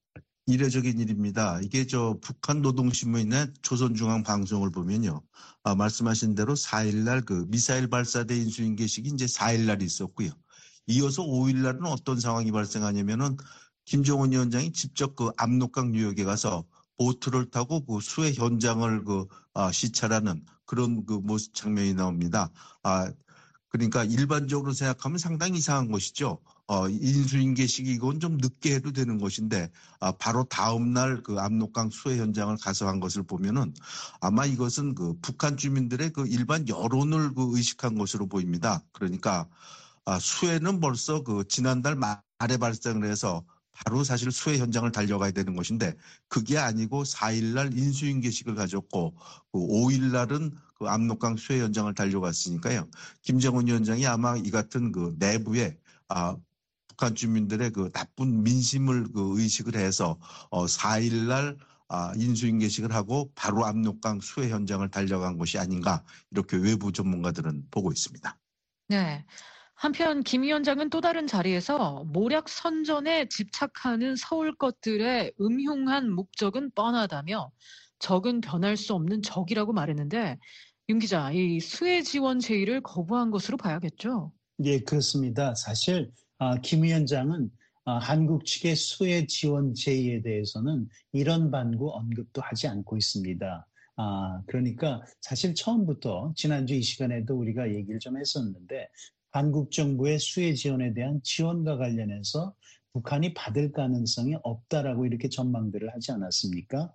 이례적인 일입니다. 이게 저 북한 노동신문이나 조선중앙방송을 보면요. 아, 말씀하신 대로 사 일날 그 미사일 발사대 인수인계식이 이제 사 일날 있었고요. 이어서 오 일날은 어떤 상황이 발생하냐면은 김정은 위원장이 직접 그 압록강 유역에 가서 보트를 타고 그 수해 현장을 그 아, 시찰하는 그런 그 모습 장면이 나옵니다. 아, 그러니까 일반적으로 생각하면 상당히 이상한 것이죠. 어, 인수인계식이 이건 좀 늦게 해도 되는 것인데 아, 바로 다음 날 그 압록강 수해 현장을 가서 한 것을 보면은 아마 이것은 그 북한 주민들의 그 일반 여론을 그 의식한 것으로 보입니다. 그러니까 아, 수해는 벌써 그 지난달 말에 발생을 해서 바로 사실 수해 현장을 달려가야 되는 것인데 그게 아니고 사 일날 인수인계식을 가졌고 그 오 일날은 그 압록강 수해 현장을 달려갔으니까요. 김정은 위원장이 아마 이 같은 그 내부에 아, 북한 주민들의 그 나쁜 민심을 그 의식을 해서 어, 사 일날 아, 인수인계식을 하고 바로 압록강 수해 현장을 달려간 것이 아닌가 이렇게 외부 전문가들은 보고 있습니다. 네. 한편 김 위원장은 또 다른 자리에서 모략 선전에 집착하는 서울 것들의 음흉한 목적은 뻔하다며 적은 변할 수 없는 적이라고 말했는데 윤 기자, 이 수해 지원 제의를 거부한 것으로 봐야겠죠? 예, 그렇습니다. 사실 아, 김 위원장은 아, 한국 측의 수해 지원 제의에 대해서는 이런 반구 언급도 하지 않고 있습니다. 아, 그러니까 사실 처음부터 지난주 이 시간에도 우리가 얘기를 좀 했었는데 한국 정부의 수해 지원에 대한 지원과 관련해서 북한이 받을 가능성이 없다라고 이렇게 전망들을 하지 않았습니까?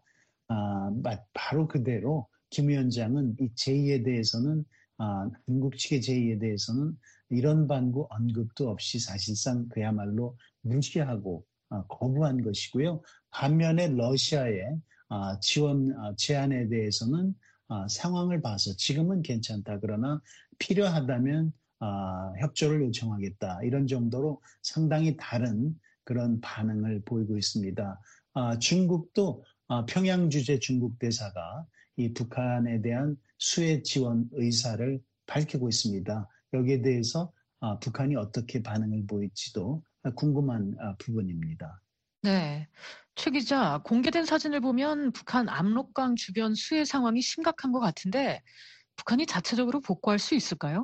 아, 바로 그대로 김 위원장은 이 제의에 대해서는 아, 한국 측의 제의에 대해서는 이런 반구 언급도 없이 사실상 그야말로 무시하고 아, 거부한 것이고요. 반면에 러시아의 아, 지원 아, 제안에 대해서는 아, 상황을 봐서 지금은 괜찮다. 그러나 필요하다면 아, 협조를 요청하겠다. 이런 정도로 상당히 다른 그런 반응을 보이고 있습니다. 아, 중국도 아, 평양 주재 중국 대사가 이 북한에 대한 수혜 지원 의사를 밝히고 있습니다. 여기에 대해서 아, 북한이 어떻게 반응을 보일지도 궁금한 아, 부분입니다. 네. 최 기자, 공개된 사진을 보면 북한 압록강 주변 수해 상황이 심각한 것 같은데 북한이 자체적으로 복구할 수 있을까요?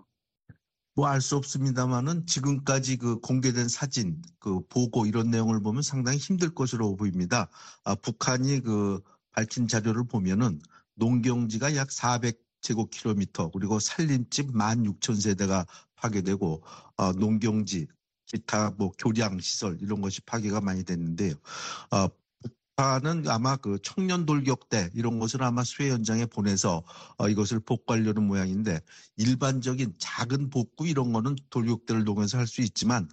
뭐 알 수 없습니다만은 지금까지 그 공개된 사진, 그 보고 이런 내용을 보면 상당히 힘들 것으로 보입니다. 아, 북한이 그 밝힌 자료를 보면은 농경지가 약 사백 제곱킬로미터 그리고 산림집 만 육천 세대가 파괴되고 어, 농경지, 기타 뭐 교량 시설 이런 것이 파괴가 많이 됐는데요. 어, 북한은 아마 그 청년 돌격대 이런 것을 아마 수해 현장에 보내서 어, 이것을 복구하려는 모양인데 일반적인 작은 복구 이런 거는 돌격대를 동원해서 할 수 있지만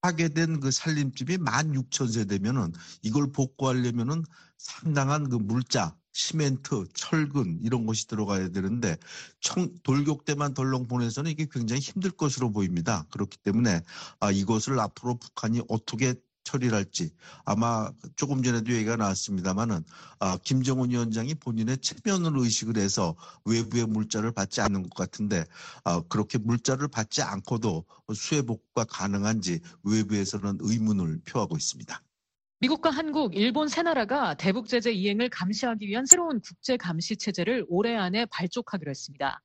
파괴된 그 산림집이 만 육천 세대면은 이걸 복구하려면은 상당한 그 물자, 시멘트, 철근 이런 것이 들어가야 되는데 청, 돌격대만 덜렁 보내서는 이게 굉장히 힘들 것으로 보입니다. 그렇기 때문에 아, 이것을 앞으로 북한이 어떻게 처리를 할지 아마 조금 전에도 얘기가 나왔습니다마는 아, 김정은 위원장이 본인의 체면을 의식을 해서 외부의 물자를 받지 않는 것 같은데 아, 그렇게 물자를 받지 않고도 수해 복구가 가능한지 외부에서는 의문을 표하고 있습니다. 미국과 한국, 일본 세 나라가 대북 제재 이행을 감시하기 위한 새로운 국제 감시 체제를 올해 안에 발족하기로 했습니다.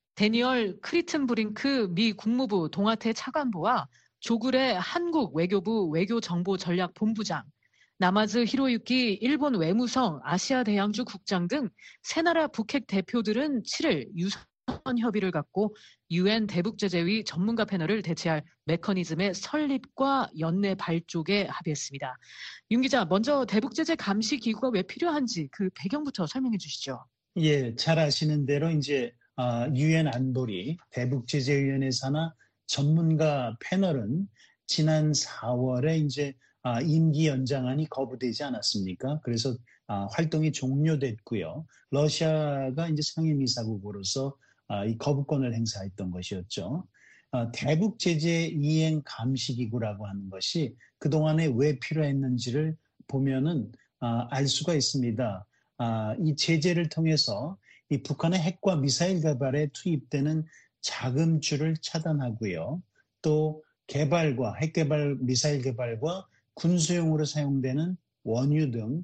데니얼 크리튼브링크 미 국무부 동아태 차관보와 조그레 한국 외교부 외교정보전략본부장, 나마즈 히로유키 일본 외무성 아시아 대양주 국장 등 세 나라 북핵 대표들은 칠일 유선 협의를 갖고 유엔 대북제재위 전문가 패널을 대체할 메커니즘의 설립과 연내 발족에 합의했습니다. 윤 기자, 먼저 대북제재 감시 기구가 왜 필요한지 그 배경부터 설명해 주시죠. 예, 잘 아시는 대로 이제 유엔 안보리 대북제재위원회 산하 전문가 패널은 지난 사월에 이제 아, 임기 연장안이 거부되지 않았습니까? 그래서 아, 활동이 종료됐고요. 러시아가 이제 상임이사국으로서 아, 이 거부권을 행사했던 것이었죠. 아, 대북 제재 이행 감시기구라고 하는 것이 그동안에 왜 필요했는지를 보면은 아, 알 수가 있습니다. 아, 이 제재를 통해서 이 북한의 핵과 미사일 개발에 투입되는 자금줄을 차단하고요. 또 개발과 핵개발, 미사일 개발과 군수용으로 사용되는 원유 등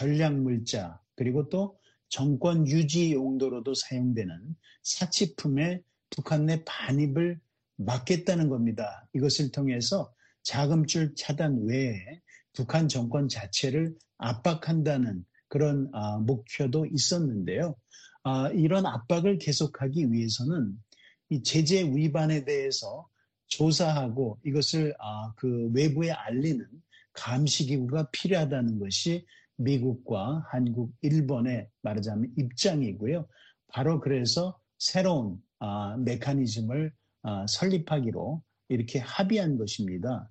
전략물자 그리고 또 정권 유지 용도로도 사용되는 사치품의 북한 내 반입을 막겠다는 겁니다. 이것을 통해서 자금줄 차단 외에 북한 정권 자체를 압박한다는 그런 아, 목표도 있었는데요. 아, 이런 압박을 계속하기 위해서는 이 제재 위반에 대해서 조사하고 이것을 아, 그 외부에 알리는 감시기구가 필요하다는 것이 미국과 한국, 일본의 말하자면 입장이고요. 바로 그래서 새로운 아, 메커니즘을 아, 설립하기로 이렇게 합의한 것입니다.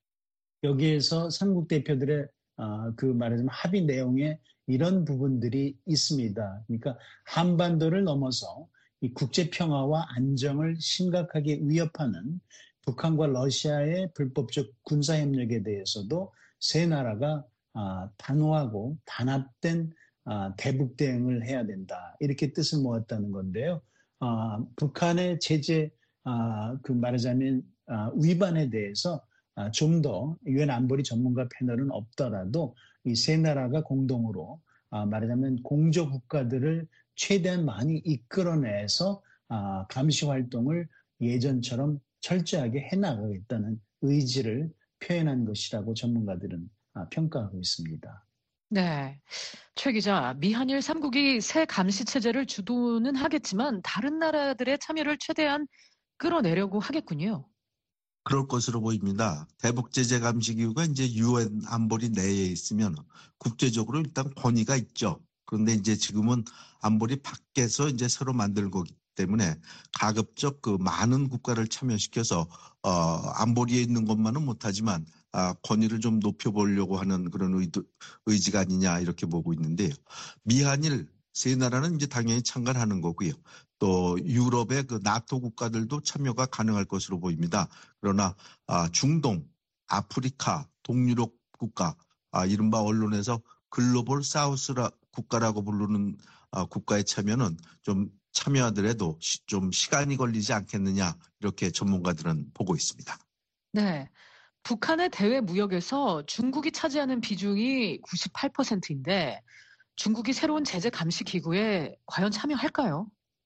여기에서 삼국 대표들의 아, 그 말하자면 합의 내용에 이런 부분들이 있습니다. 그러니까 한반도를 넘어서 이 국제 평화와 안정을 심각하게 위협하는 북한과 러시아의 불법적 군사협력에 대해서도 세 나라가 아, 단호하고 단합된 아, 대북 대응을 해야 된다. 이렇게 뜻을 모았다는 건데요. 아, 북한의 제재 아, 그 말하자면 아, 위반에 대해서 아, 좀 더 유엔 안보리 전문가 패널은 없더라도 이 세 나라가 공동으로 아, 말하자면 공조 국가들을 최대한 많이 이끌어내서 아, 감시 활동을 예전처럼 철저하게 해나가겠다는 의지를 표현한 것이라고 전문가들은 아, 평가하고 있습니다. 네, 최 기자, 미한일 삼국이 새 감시 체제를 주도는 하겠지만 다른 나라들의 참여를 최대한 끌어내려고 하겠군요. 그럴 것으로 보입니다. 대북제재 감시기구가 이제 유엔 안보리 내에 있으면 국제적으로 일단 권위가 있죠. 그런데 이제 지금은 안보리 밖에서 이제 새로 만들 거기 때문에 가급적 그 많은 국가를 참여시켜서 어, 안보리에 있는 것만은 못하지만 아, 권위를 좀 높여보려고 하는 그런 의도, 의지가 아니냐 이렇게 보고 있는데요. 미한일 세 나라는 이제 당연히 참가를 하는 거고요. 또 유럽의 그 나토 국가들도 참여가 가능할 것으로 보입니다. 그러나 아, 중동, 아프리카, 동유럽 국가, 아, 이른바 언론에서 글로벌 사우스라 국가라고 부르는 아, 국가의 참여는 좀 참여하더라도 시, 좀 시간이 걸리지 않겠느냐 이렇게 전문가들은 보고 있습니다. 네. 북한의 대외 무역에서 중국이 차지하는 비중이 구십팔 퍼센트인데 중국이 새로운 제재 감시 기구에 과연 참여할까요?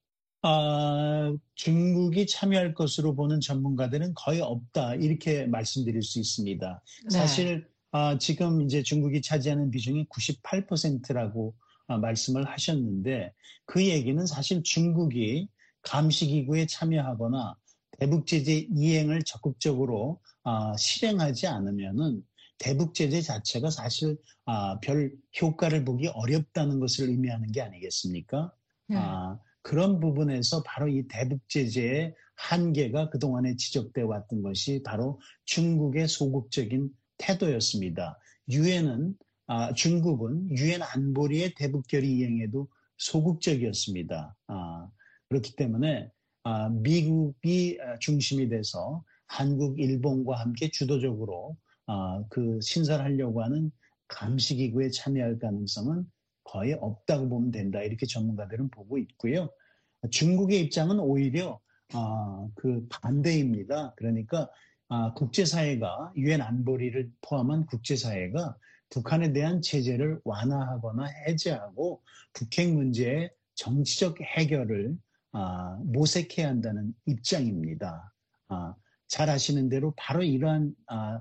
아, 중국이 참여할 것으로 보는 전문가들은 거의 없다 이렇게 말씀드릴 수 있습니다. 네. 사실 아, 지금 이제 중국이 차지하는 비중이 구십팔 퍼센트라고 아, 말씀을 하셨는데 그 얘기는 사실 중국이 감시기구에 참여하거나 대북제재 이행을 적극적으로 아, 실행하지 않으면은 대북제재 자체가 사실 아, 별 효과를 보기 어렵다는 것을 의미하는 게 아니겠습니까? 네. 아, 그런 부분에서 바로 이 대북제재의 한계가 그동안에 지적돼 왔던 것이 바로 중국의 소극적인 태도였습니다. 유엔은 아, 중국은 유엔 안보리의 대북 결의 이행에도 소극적이었습니다. 아, 그렇기 때문에 아, 미국이 중심이 돼서 한국, 일본과 함께 주도적으로 아, 그 신설하려고 하는 감시기구에 참여할 가능성은 거의 없다고 보면 된다. 이렇게 전문가들은 보고 있고요. 중국의 입장은 오히려 아, 그 반대입니다. 그러니까 아, 국제사회가 유엔 안보리를 포함한 국제사회가 북한에 대한 제재를 완화하거나 해제하고 북핵 문제의 정치적 해결을 아, 모색해야 한다는 입장입니다. 아, 잘 아시는 대로 바로 이러한 아,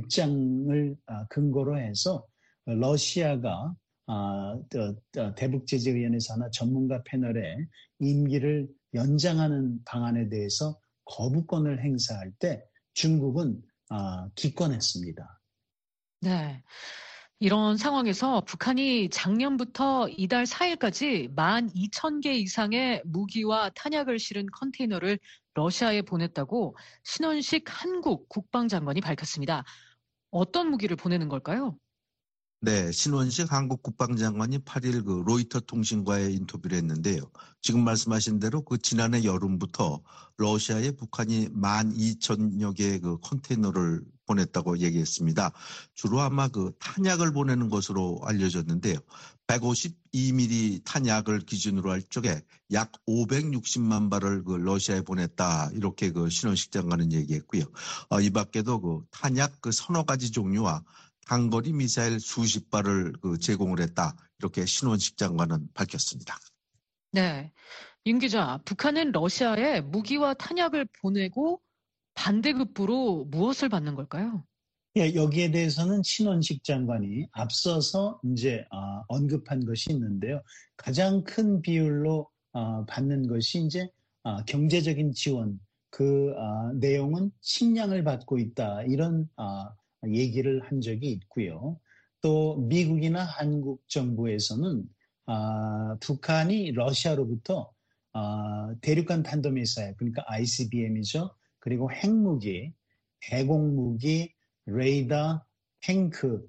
입장을 아, 근거로 해서 러시아가 아, 대북제재위원회에서 하나 전문가 패널의 임기를 연장하는 방안에 대해서 거부권을 행사할 때 중국은 아, 기권했습니다. 네. 이런 상황에서 북한이 작년부터 이달 사 일까지 만 이천 개 이상의 무기와 탄약을 실은 컨테이너를 러시아에 보냈다고 신원식 한국 국방장관이 밝혔습니다. 어떤 무기를 보내는 걸까요? 네, 신원식 한국 국방장관이 팔 일 그 로이터 통신과의 인터뷰를 했는데요. 지금 말씀하신 대로 그 지난해 여름부터 러시아에 북한이 만 이천여 개의 그 컨테이너를 보냈다고 얘기했습니다. 주로 아마 그 탄약을 보내는 것으로 알려졌는데요. 백오십이 밀리미터 탄약을 기준으로 할 적에 약 오백육십만 발을 그 러시아에 보냈다. 이렇게 그 신원식 장관은 얘기했고요. 어, 이 밖에도 그 탄약 그 서너 가지 종류와 단거리 미사일 수십 발을 그 제공을 했다. 이렇게 신원식 장관은 밝혔습니다. 네. 윤 기자, 북한은 러시아에 무기와 탄약을 보내고 반대급부로 무엇을 받는 걸까요? 예, 여기에 대해서는 신원식 장관이 앞서서 이제 어, 언급한 것이 있는데요. 가장 큰 비율로 어, 받는 것이 이제 어, 경제적인 지원, 그 어, 내용은 식량을 받고 있다. 이런 어, 얘기를 한 적이 있고요. 또 미국이나 한국 정부에서는 아, 북한이 러시아로부터 아, 대륙간 탄도미사일, 그러니까 아이씨비엠이죠. 그리고 핵무기, 대공무기, 레이더, 탱크,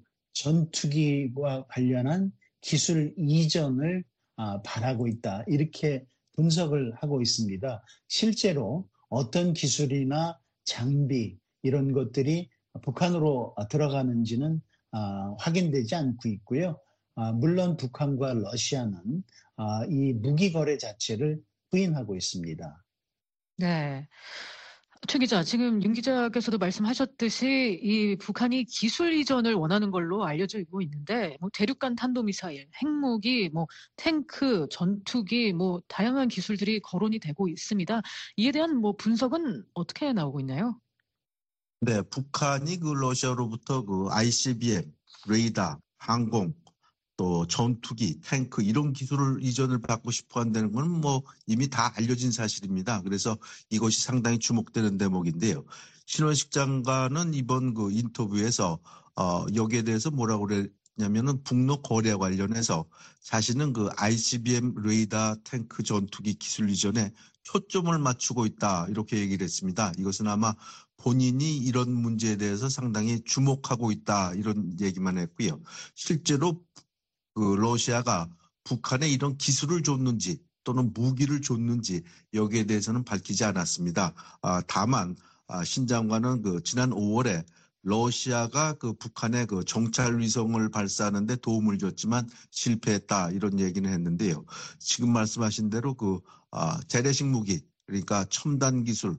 전투기와 관련한 기술 이전을 아, 바라고 있다. 이렇게 분석을 하고 있습니다. 실제로 어떤 기술이나 장비 이런 것들이 북한으로 들어가는지는 아, 확인되지 않고 있고요. 아, 물론 북한과 러시아는 아, 이 무기 거래 자체를 부인하고 있습니다. 네. 최 기자, 지금 윤 기자께서도 말씀하셨듯이 이 북한이 기술 이전을 원하는 걸로 알려지고 있는데, 뭐 대륙간 탄도미사일, 핵무기, 뭐 탱크, 전투기, 뭐 다양한 기술들이 거론이 되고 있습니다. 이에 대한 뭐 분석은 어떻게 나오고 있나요? 네, 북한이 그 러시아로부터 그 아이씨비엠, 레이더, 항공, 또 전투기, 탱크 이런 기술을 이전을 받고 싶어 한다는 건 뭐 이미 다 알려진 사실입니다. 그래서 이것이 상당히 주목되는 대목인데요. 신원식 장관은 이번 그 인터뷰에서 어, 여기에 대해서 뭐라고 그랬냐면은 북러 거래 관련해서 자신은 그 아이씨비엠, 레이더, 탱크, 전투기 기술 이전에 초점을 맞추고 있다 이렇게 얘기를 했습니다. 이것은 아마 본인이 이런 문제에 대해서 상당히 주목하고 있다 이런 얘기만 했고요. 실제로 그 러시아가 북한에 이런 기술을 줬는지 또는 무기를 줬는지 여기에 대해서는 밝히지 않았습니다. 아, 다만 아, 신 장관은 그 지난 오월에 러시아가 그 북한의 그 정찰 위성을 발사하는데 도움을 줬지만 실패했다 이런 얘기는 했는데요. 지금 말씀하신 대로 그 아, 재래식 무기 그러니까 첨단 기술을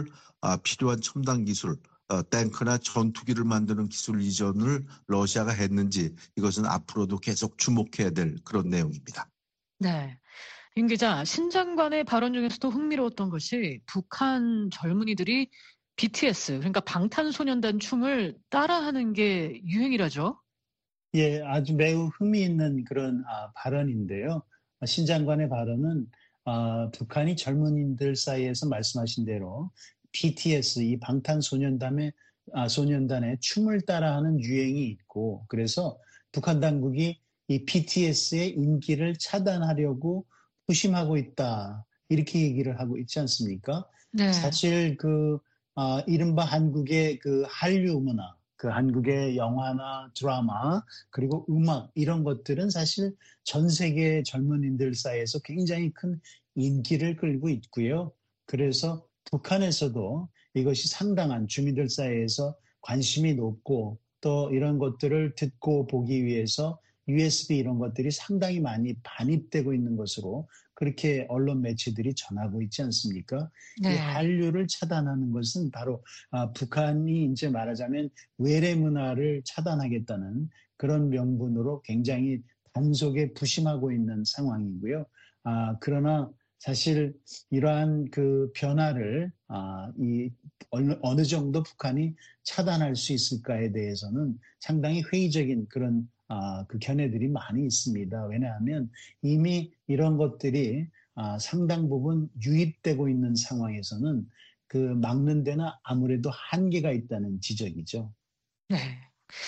아, 필요한 첨단 기술 어, 탱크나 전투기를 만드는 기술 이전을 러시아가 했는지 이것은 앞으로도 계속 주목해야 될 그런 내용입니다. 네. 윤 기자, 신 장관의 발언 중에서도 흥미로웠던 것이 북한 젊은이들이 비티에스, 그러니까 방탄소년단 춤을 따라하는 게 유행이라죠? 예, 아주 매우 흥미있는 그런 아, 발언인데요. 신 장관의 발언은 아, 북한이 젊은이들 사이에서 말씀하신 대로 비티에스, 이 방탄소년단의 아, 소년단의 춤을 따라하는 유행이 있고, 그래서 북한 당국이 이 비티에스의 인기를 차단하려고 부심하고 있다 이렇게 얘기를 하고 있지 않습니까? 네. 사실 그 아, 이른바 한국의 그 한류 문화, 그 한국의 영화나 드라마 그리고 음악 이런 것들은 사실 전 세계 젊은이들 사이에서 굉장히 큰 인기를 끌고 있고요. 그래서 북한에서도 이것이 상당한 주민들 사이에서 관심이 높고 또 이런 것들을 듣고 보기 위해서 유에스비 이런 것들이 상당히 많이 반입되고 있는 것으로 그렇게 언론 매체들이 전하고 있지 않습니까? 네. 이 한류를 차단하는 것은 바로 아, 북한이 이제 말하자면 외래 문화를 차단하겠다는 그런 명분으로 굉장히 단속에 부심하고 있는 상황이고요. 아, 그러나 사실 이러한 그 변화를 아, 이 어느, 어느 정도 북한이 차단할 수 있을까에 대해서는 상당히 회의적인 그런 아, 그 견해들이 많이 있습니다. 왜냐하면 이미 이런 것들이 아, 상당 부분 유입되고 있는 상황에서는 그 막는 데는 아무래도 한계가 있다는 지적이죠. 네.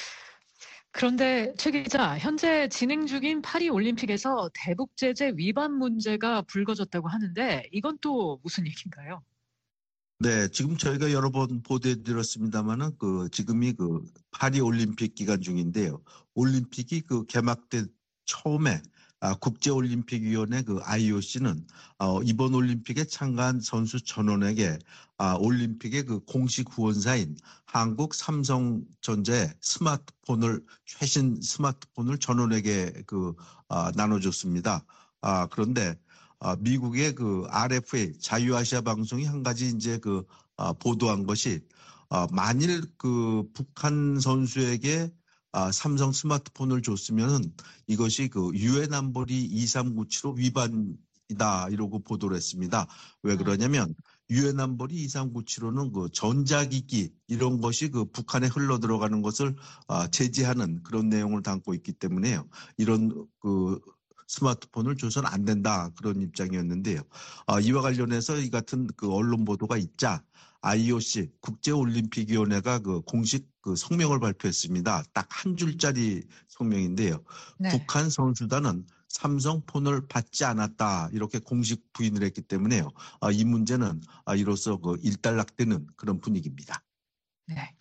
그런데 최 기자, 현재 진행 중인 파리 올림픽에서 대북 제재 위반 문제가 불거졌다고 하는데 이건 또 무슨 얘기인가요? 네, 지금 저희가 여러 번 보도해드렸습니다만은 그 지금이 그 파리 올림픽 기간 중인데요. 올림픽이 그 개막된 처음에 아, 국제올림픽위원회 그 아이오씨는 어, 이번 올림픽에 참가한 선수 전원에게 아, 올림픽의 그 공식 후원사인 한국 삼성전자의 스마트폰을 최신 스마트폰을 전원에게 그 아, 나눠줬습니다. 아, 그런데 아, 미국의 그 알에프에이 자유아시아 방송이 한 가지 이제 그 아, 보도한 것이 아, 만일 그 북한 선수에게 아, 삼성 스마트폰을 줬으면은 이것이 그 유엔 안보리 이삼구칠호 위반이다 이러고 보도를 했습니다. 왜 그러냐면 유엔 안보리 이삼구칠호는 그 전자기기 이런 것이 그 북한에 흘러 들어가는 것을 아, 제재하는 그런 내용을 담고 있기 때문에요. 이런 그 스마트폰을 줘서는 안 된다 그런 입장이었는데요. 아, 이와 관련해서 이 같은 그 언론 보도가 있자 아이오씨 국제올림픽위원회가 그 공식 그 성명을 발표했습니다. 딱 한 줄짜리 성명인데요. 네. 북한 선수단은 삼성폰을 받지 않았다 이렇게 공식 부인을 했기 때문에요. 아, 이 문제는 아, 이로써 그 일단락되는 그런 분위기입니다. 네.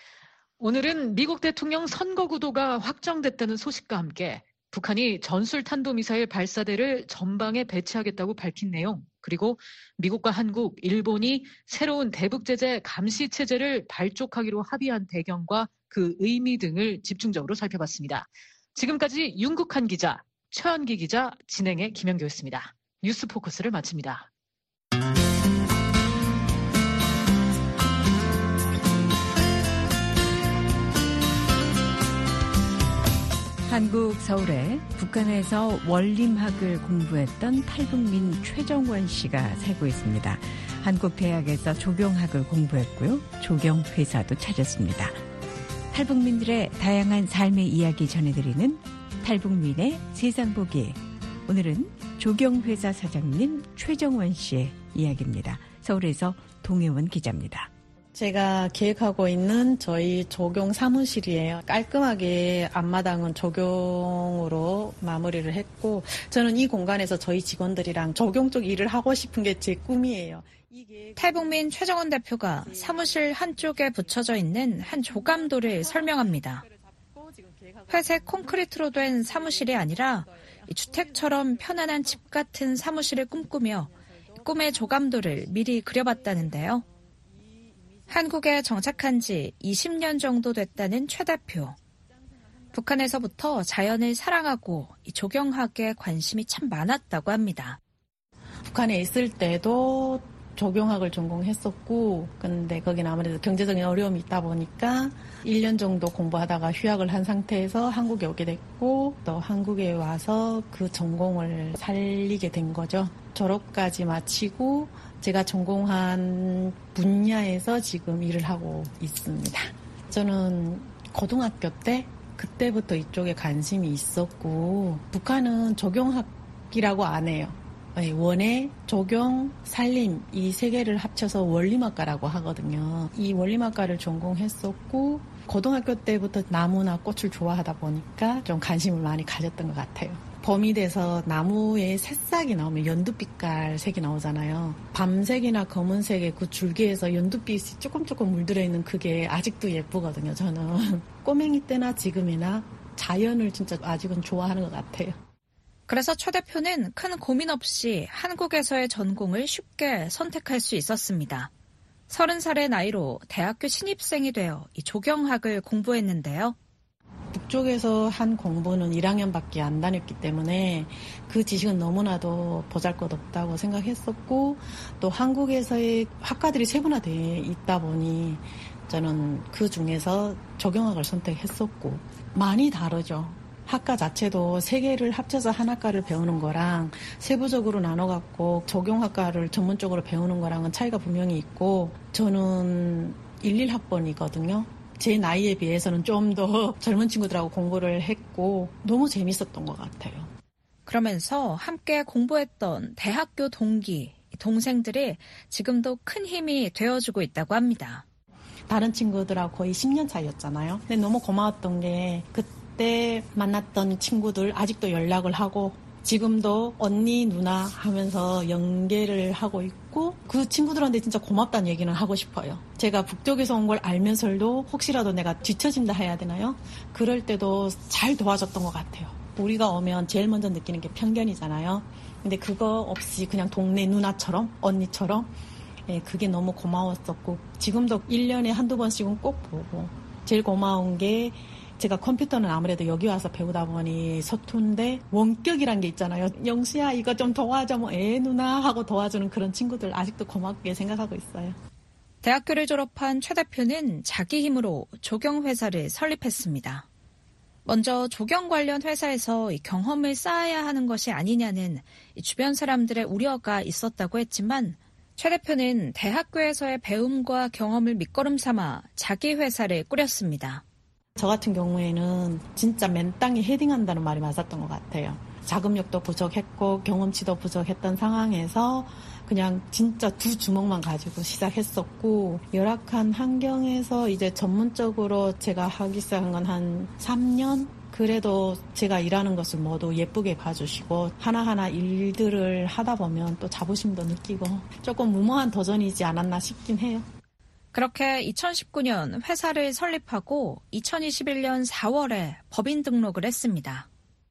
오늘은 미국 대통령 선거 구도가 확정됐다는 소식과 함께 북한이 전술탄도미사일 발사대를 전방에 배치하겠다고 밝힌 내용, 그리고 미국과 한국, 일본이 새로운 대북제재 감시체제를 발족하기로 합의한 배경과 그 의미 등을 집중적으로 살펴봤습니다. 지금까지 윤국한 기자, 최한기 기자, 진행의 김현교였습니다. 뉴스 포커스를 마칩니다. 한국 서울에 북한에서 원림학을 공부했던 탈북민 최정원 씨가 살고 있습니다. 한국 대학에서 조경학을 공부했고요. 조경회사도 차렸습니다. 탈북민들의 다양한 삶의 이야기 전해드리는 탈북민의 세상보기. 오늘은 조경회사 사장님 최정원 씨의 이야기입니다. 서울에서 동혜원 기자입니다. 제가 기획하고 있는 저희 조경 사무실이에요. 깔끔하게 앞마당은 조경으로 마무리를 했고, 저는 이 공간에서 저희 직원들이랑 조경 쪽 일을 하고 싶은 게 제 꿈이에요. 이게... 탈북민 최정원 대표가 사무실 한쪽에 붙여져 있는 한 조감도를 설명합니다. 회색 콘크리트로 된 사무실이 아니라 주택처럼 편안한 집 같은 사무실을 꿈꾸며 꿈의 조감도를 미리 그려봤다는데요. 한국에 정착한 지 이십 년 정도 됐다는 최 대표. 북한에서부터 자연을 사랑하고 조경학에 관심이 참 많았다고 합니다. 북한에 있을 때도 조경학을 전공했었고, 근데 거기는 아무래도 경제적인 어려움이 있다 보니까 일 년 정도 공부하다가 휴학을 한 상태에서 한국에 오게 됐고, 또 한국에 와서 그 전공을 살리게 된 거죠. 졸업까지 마치고 제가 전공한 분야에서 지금 일을 하고 있습니다. 저는 고등학교 때 그때부터 이쪽에 관심이 있었고, 북한은 조경학이라고 안 해요. 원예, 조경, 산림 이 세 개를 합쳐서 원림학과라고 하거든요. 이 원림학과를 전공했었고 고등학교 때부터 나무나 꽃을 좋아하다 보니까 좀 관심을 많이 가졌던 것 같아요. 봄이 돼서 나무에 새싹이 나오면 연두빛깔 색이 나오잖아요. 밤색이나 검은색의 그 줄기에서 연두빛이 조금 조금 물들어 있는 그게 아직도 예쁘거든요. 저는 꼬맹이 때나 지금이나 자연을 진짜 아직은 좋아하는 것 같아요. 그래서 최 대표는 큰 고민 없이 한국에서의 전공을 쉽게 선택할 수 있었습니다. 서른 살의 나이로 대학교 신입생이 되어 이 조경학을 공부했는데요. 북쪽에서 한 공부는 일 학년밖에 안 다녔기 때문에 그 지식은 너무나도 보잘것없다고 생각했었고, 또 한국에서의 학과들이 세분화되어 있다 보니 저는 그 중에서 조경학을 선택했었고, 많이 다르죠. 학과 자체도 세 개를 합쳐서 한 학과를 배우는 거랑 세부적으로 나눠갖고 조경학과를 전문적으로 배우는 거랑은 차이가 분명히 있고, 저는 일일 학번이거든요. 제 나이에 비해서는 좀 더 젊은 친구들하고 공부를 했고 너무 재밌었던 것 같아요. 그러면서 함께 공부했던 대학교 동기, 동생들이 지금도 큰 힘이 되어주고 있다고 합니다. 다른 친구들하고 거의 십 년 차이였잖아요. 근데 너무 고마웠던 게 그때 만났던 친구들 아직도 연락을 하고 지금도 언니 누나 하면서 연계를 하고 있고, 그 친구들한테 진짜 고맙다는 얘기는 하고 싶어요. 제가 북쪽에서 온 걸 알면서도 혹시라도 내가 뒤처진다 해야 되나요? 그럴 때도 잘 도와줬던 것 같아요. 우리가 오면 제일 먼저 느끼는 게 편견이잖아요. 근데 그거 없이 그냥 동네 누나처럼 언니처럼, 예, 그게 너무 고마웠었고 지금도 일 년에 한두 번씩은 꼭 보고, 제일 고마운 게 제가 컴퓨터는 아무래도 여기 와서 배우다 보니 서툰데 원격이란 게 있잖아요. 영수야 이거 좀 도와줘, 뭐 애 누나 하고 도와주는 그런 친구들 아직도 고맙게 생각하고 있어요. 대학교를 졸업한 최 대표는 자기 힘으로 조경회사를 설립했습니다. 먼저 조경 관련 회사에서 경험을 쌓아야 하는 것이 아니냐는 주변 사람들의 우려가 있었다고 했지만, 최 대표는 대학교에서의 배움과 경험을 밑거름 삼아 자기 회사를 꾸렸습니다. 저 같은 경우에는 진짜 맨 땅에 헤딩한다는 말이 맞았던 것 같아요. 자금력도 부족했고 경험치도 부족했던 상황에서 그냥 진짜 두 주먹만 가지고 시작했었고, 열악한 환경에서 이제 전문적으로 제가 하기 시작한 건 한 삼 년? 그래도 제가 일하는 것을 모두 예쁘게 봐주시고 하나하나 일들을 하다 보면 또 자부심도 느끼고 조금 무모한 도전이지 않았나 싶긴 해요. 그렇게 이천십구 년 회사를 설립하고 이천이십일 년 사월에 법인 등록을 했습니다.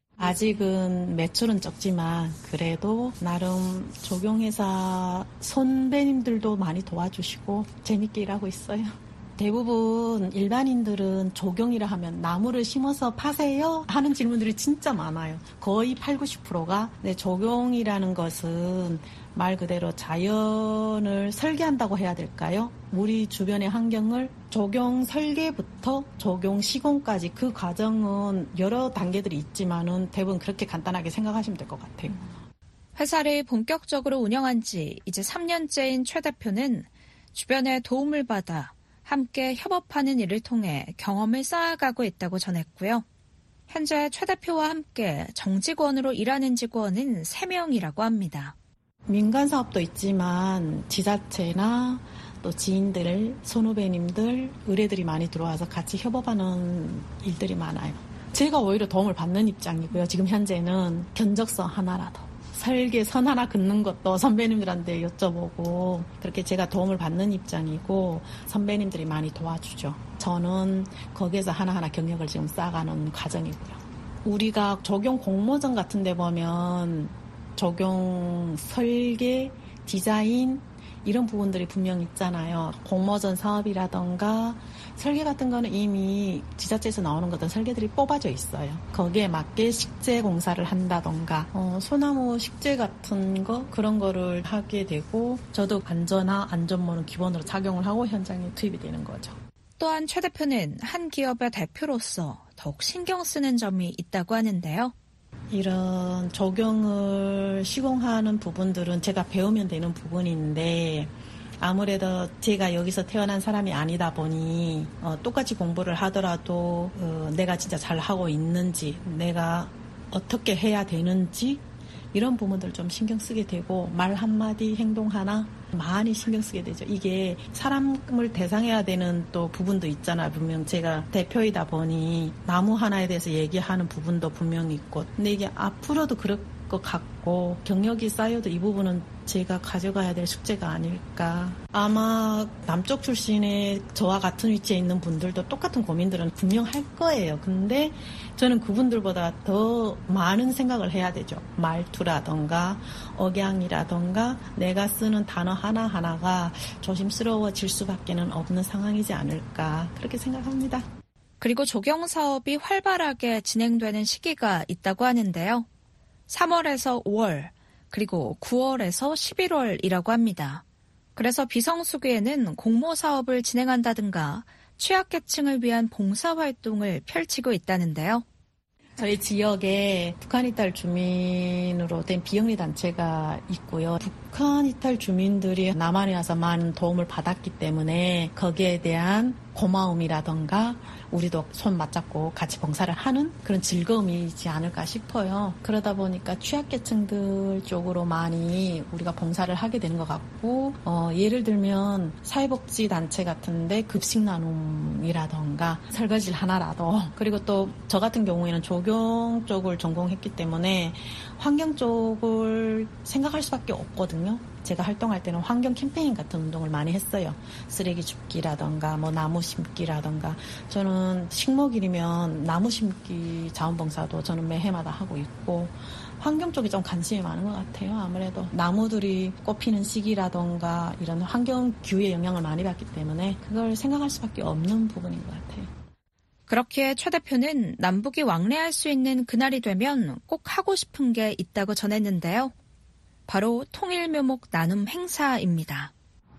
아직은 매출은 적지만 그래도 나름 조경회사 선배님들도 많이 도와주시고 재밌게 일하고 있어요. 대부분 일반인들은 조경이라 하면 나무를 심어서 파세요? 하는 질문들이 진짜 많아요. 거의 팔, 구십 퍼센트가. 네, 조경이라는 것은 말 그대로 자연을 설계한다고 해야 될까요? 우리 주변의 환경을 조경 설계부터 조경 시공까지 그 과정은 여러 단계들이 있지만은 대부분 그렇게 간단하게 생각하시면 될 것 같아요. 회사를 본격적으로 운영한 지 이제 삼 년째인 최 대표는 주변의 도움을 받아 함께 협업하는 일을 통해 경험을 쌓아가고 있다고 전했고요. 현재 최 대표와 함께 정직원으로 일하는 직원은 세 명이라고 합니다. 민간 사업도 있지만 지자체나 또 지인들, 선후배님들, 의뢰들이 많이 들어와서 같이 협업하는 일들이 많아요. 제가 오히려 도움을 받는 입장이고요. 지금 현재는 견적서 하나라도 설계 선 하나 긋는 것도 선배님들한테 여쭤보고 그렇게 제가 도움을 받는 입장이고 선배님들이 많이 도와주죠. 저는 거기에서 하나하나 경력을 지금 쌓아가는 과정이고요. 우리가 적용 공모전 같은 데 보면 적용 설계, 디자인 이런 부분들이 분명 있잖아요. 공모전 사업이라던가 설계 같은 거는 이미 지자체에서 나오는 것들 설계들이 뽑아져 있어요. 거기에 맞게 식재 공사를 한다던가 어, 소나무 식재 같은 거 그런 거를 하게 되고 저도 안전화, 안전모는 기본으로 작용을 하고 현장에 투입이 되는 거죠. 또한 최 대표는 한 기업의 대표로서 더욱 신경 쓰는 점이 있다고 하는데요. 이런 적용을 시공하는 부분들은 제가 배우면 되는 부분인데 아무래도 제가 여기서 태어난 사람이 아니다 보니 어, 똑같이 공부를 하더라도 어, 내가 진짜 잘하고 있는지 내가 어떻게 해야 되는지 이런 부분들 좀 신경 쓰게 되고 말 한마디 행동 하나 많이 신경 쓰게 되죠. 이게 사람을 대상해야 되는 또 부분도 있잖아요. 분명 제가 대표이다 보니 나무 하나에 대해서 얘기하는 부분도 분명히 있고 근데 이게 앞으로도 그럴 것 같고 경력이 쌓여도 이 부분은 제가 가져가야 될 숙제가 아닐까. 아마 남쪽 출신의 저와 같은 위치에 있는 분들도 똑같은 고민들은 분명 할 거예요. 근데 저는 그분들보다 더 많은 생각을 해야 되죠. 말투라던가 억양이라던가 내가 쓰는 단어 하나하나가 조심스러워질 수밖에는 없는 상황이지 않을까 그렇게 생각합니다. 그리고 조경 사업이 활발하게 진행되는 시기가 있다고 하는데요. 삼월에서 오월, 그리고 구월에서 십일월이라고 합니다. 그래서 비성수기에는 공모 사업을 진행한다든가 취약계층을 위한 봉사활동을 펼치고 있다는데요. 저희 지역에 북한 이탈 주민으로 된 비영리 단체가 있고요. 북한 이탈 주민들이 남한에 와서 많은 도움을 받았기 때문에 거기에 대한 고마움이라던가 우리도 손 맞잡고 같이 봉사를 하는 그런 즐거움이지 않을까 싶어요. 그러다 보니까 취약계층들 쪽으로 많이 우리가 봉사를 하게 되는 것 같고 어, 예를 들면 사회복지단체 같은데 급식 나눔이라던가 설거지를 하나라도 그리고 또 저 같은 경우에는 조경 쪽을 전공했기 때문에 환경 쪽을 생각할 수밖에 없거든요. 제가 활동할 때는 환경 캠페인 같은 운동을 많이 했어요. 쓰레기 줍기라던가 뭐 나무 심기라던가 저는 식목일이면 나무 심기 자원봉사도 저는 매해마다 하고 있고 환경 쪽에 좀 관심이 많은 것 같아요. 아무래도 나무들이 꽃피는 시기라던가 이런 환경 기후에 영향을 많이 받기 때문에 그걸 생각할 수밖에 없는 부분인 것 같아요. 그렇기에 최 대표는 남북이 왕래할 수 있는 그날이 되면 꼭 하고 싶은 게 있다고 전했는데요. 바로 통일묘목 나눔 행사입니다.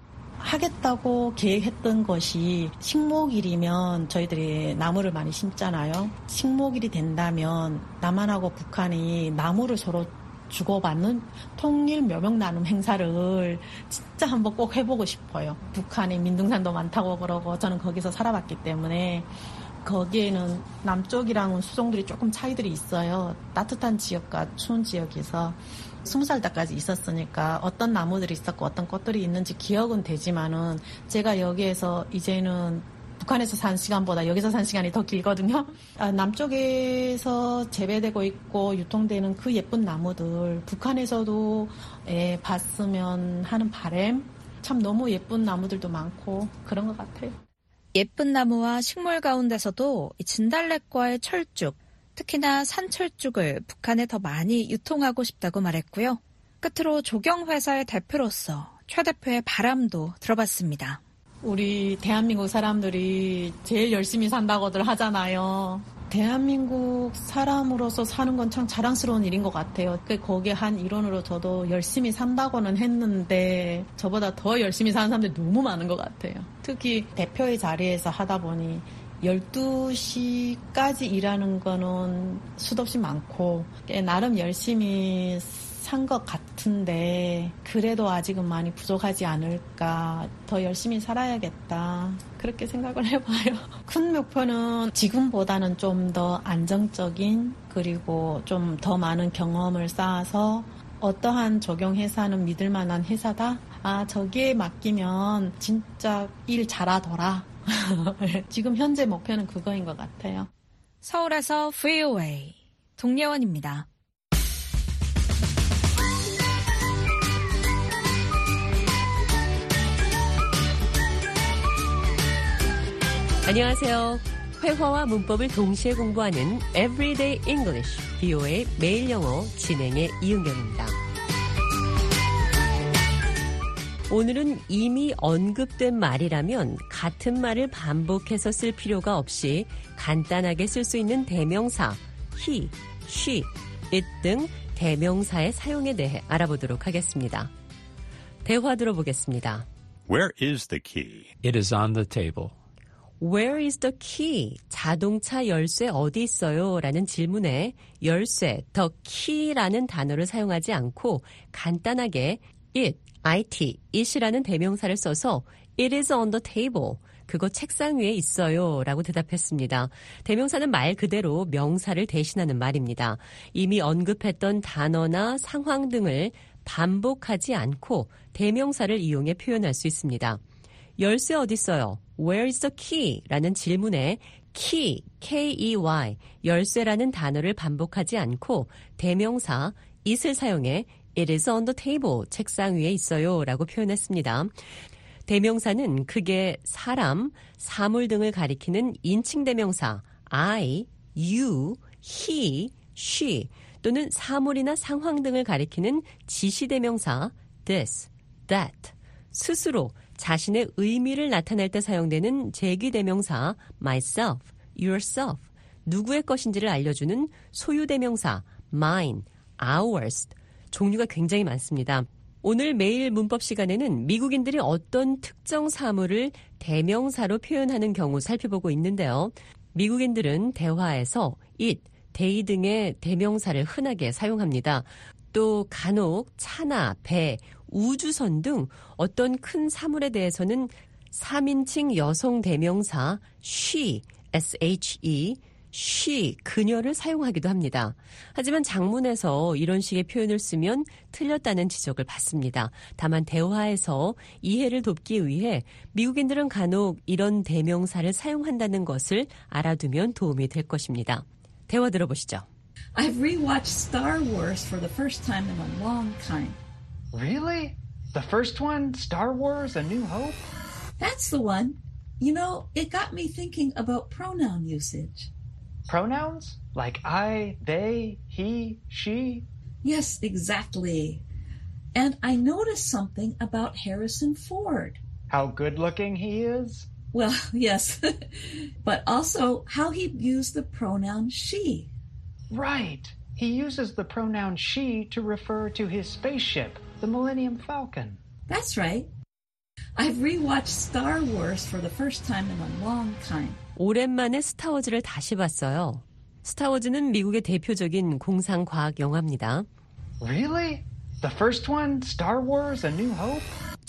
하겠다고 계획했던 것이 식목일이면 저희들이 나무를 많이 심잖아요. 식목일이 된다면 남한하고 북한이 나무를 서로 주고받는 통일 묘목 나눔 행사를 진짜 한번 꼭 해보고 싶어요. 북한에 민둥산도 많다고 그러고 저는 거기서 살아봤기 때문에 거기에는 남쪽이랑은 수종들이 조금 차이들이 있어요. 따뜻한 지역과 추운 지역에서 스무 살 때까지 있었으니까 어떤 나무들이 있었고 어떤 꽃들이 있는지 기억은 되지만은 제가 여기에서 이제는 북한에서 산 시간보다 여기서 산 시간이 더 길거든요. 아, 남쪽에서 재배되고 있고 유통되는 그 예쁜 나무들 북한에서도 예, 봤으면 하는 바람 참 너무 예쁜 나무들도 많고 그런 것 같아요. 예쁜 나무와 식물 가운데서도 진달래과의 철쭉, 특히나 산철쭉을 북한에 더 많이 유통하고 싶다고 말했고요. 끝으로 조경회사의 대표로서 최 대표의 바람도 들어봤습니다. 우리 대한민국 사람들이 제일 열심히 산다고들 하잖아요. 대한민국 사람으로서 사는 건 참 자랑스러운 일인 것 같아요. 거기에 한 일원으로 저도 열심히 산다고는 했는데 저보다 더 열심히 사는 사람들이 너무 많은 것 같아요. 특히 대표의 자리에서 하다 보니 열두 시까지 일하는 거는 수도 없이 많고 나름 열심히 산 것 같은데 그래도 아직은 많이 부족하지 않을까. 더 열심히 살아야겠다. 그렇게 생각을 해봐요. 큰 목표는 지금보다는 좀 더 안정적인 그리고 좀 더 많은 경험을 쌓아서 어떠한 조경회사는 믿을 만한 회사다. 아 저기에 맡기면 진짜 일 잘하더라. 지금 현재 목표는 그거인 것 같아요. 서울에서 브이오에이 동예원입니다. 안녕하세요. 회화와 문법을 동시에 공부하는 Everyday English, 비오에이 매일 영어 진행의 이은경입니다. 오늘은 이미 언급된 말이라면 같은 말을 반복해서 쓸 필요가 없이 간단하게 쓸 수 있는 대명사 he, she, it 등 대명사의 사용에 대해 알아보도록 하겠습니다. 대화 들어보겠습니다. Where is the key? It is on the table. Where is the key? 자동차 열쇠 어디 있어요? 라는 질문에 열쇠, the key라는 단어를 사용하지 않고 간단하게 it, it, it이라는 대명사를 써서 it is on the table. 그거 책상 위에 있어요. 라고 대답했습니다. 대명사는 말 그대로 명사를 대신하는 말입니다. 이미 언급했던 단어나 상황 등을 반복하지 않고 대명사를 이용해 표현할 수 있습니다. 열쇠 어디 있어요? Where is the key? 라는 질문에 key, K-E-Y, 열쇠라는 단어를 반복하지 않고 대명사 it을 사용해 it is on the table, 책상 위에 있어요 라고 표현했습니다. 대명사는 크게 사람, 사물 등을 가리키는 인칭 대명사 I, you, he, she 또는 사물이나 상황 등을 가리키는 지시 대명사 this, that, 스스로 자신의 의미를 나타낼 때 사용되는 제기 대명사 myself, yourself, 누구의 것인지를 알려주는 소유 대명사 mine, ours, 종류가 굉장히 많습니다. 오늘 매일 문법 시간에는 미국인들이 어떤 특정 사물을 대명사로 표현하는 경우 살펴보고 있는데요. 미국인들은 대화에서 it, they 등의 대명사를 흔하게 사용합니다. 또 간혹 차나 배, 우주선 등 어떤 큰 사물에 대해서는 삼인칭 여성 대명사 she, she, she, 그녀를 사용하기도 합니다. 하지만 장문에서 이런 식의 표현을 쓰면 틀렸다는 지적을 받습니다. 다만 대화에서 이해를 돕기 위해 미국인들은 간혹 이런 대명사를 사용한다는 것을 알아두면 도움이 될 것입니다. 대화 들어보시죠. I've rewatched Star Wars for the first time in a long time. Really? The first one, Star Wars, A New Hope? That's the one. You know, it got me thinking about pronoun usage. Pronouns? Like I, they, he, she? Yes, exactly. And I noticed something about Harrison Ford. How good-looking he is? Well, yes. But also how he used the pronoun she. Right. He uses the pronoun she to refer to his spaceship, the Millennium Falcon. That's right. I've rewatched Star Wars for the first time in a long time. 오랜만에 스타워즈를 다시 봤어요. 스타워즈는 미국의 대표적인 공상 과학 영화입니다. Really? The first one, Star Wars, A New Hope?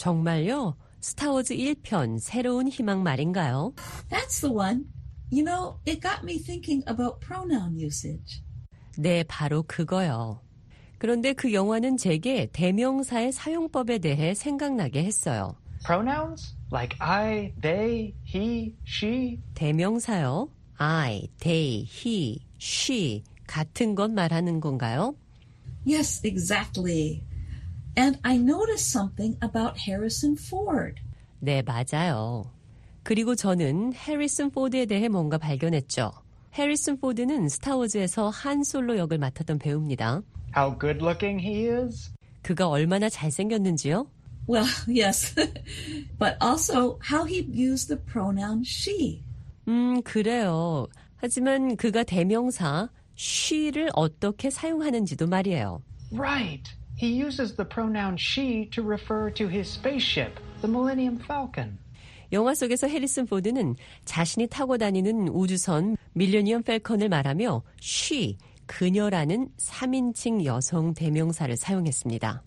정말요? 스타워즈 일 편, 새로운 희망 말인가요? That's the one. You know, it got me thinking about pronoun usage. 네, 바로 그거요. 그런데 그 영화는 제게 대명사의 사용법에 대해 생각나게 했어요. Pronouns? Like I, they, he, she? 대명사요. I, they, he, she 같은 것 말하는 건가요? Yes, exactly. And I noticed something about Harrison Ford. 네, 맞아요. 그리고 저는 해리슨 포드에 대해 뭔가 발견했죠. 해리슨 포드는 스타워즈에서 한 솔로 역을 맡았던 배우입니다. How good-looking he is? 그가 얼마나 잘생겼는지요? Well, yes. But also how he used the pronoun she. 음, 그래요. 하지만 그가 대명사 she를 어떻게 사용하는지도 말이에요. Right. He uses the pronoun she to refer to his spaceship, the Millennium Falcon. 영화 속에서 해리슨 포드는 자신이 타고 다니는 우주선 밀레니엄 팰컨을 말하며 she, 그녀라는 삼인칭 여성 대명사를 사용했습니다.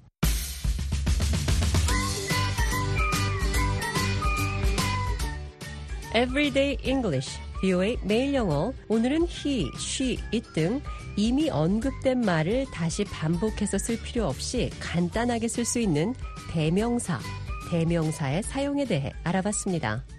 Everyday English, 비오에이 매일 영어. 오늘은 he, she, it 등 이미 언급된 말을 다시 반복해서 쓸 필요 없이 간단하게 쓸 수 있는 대명사, 대명사의 사용에 대해 알아봤습니다.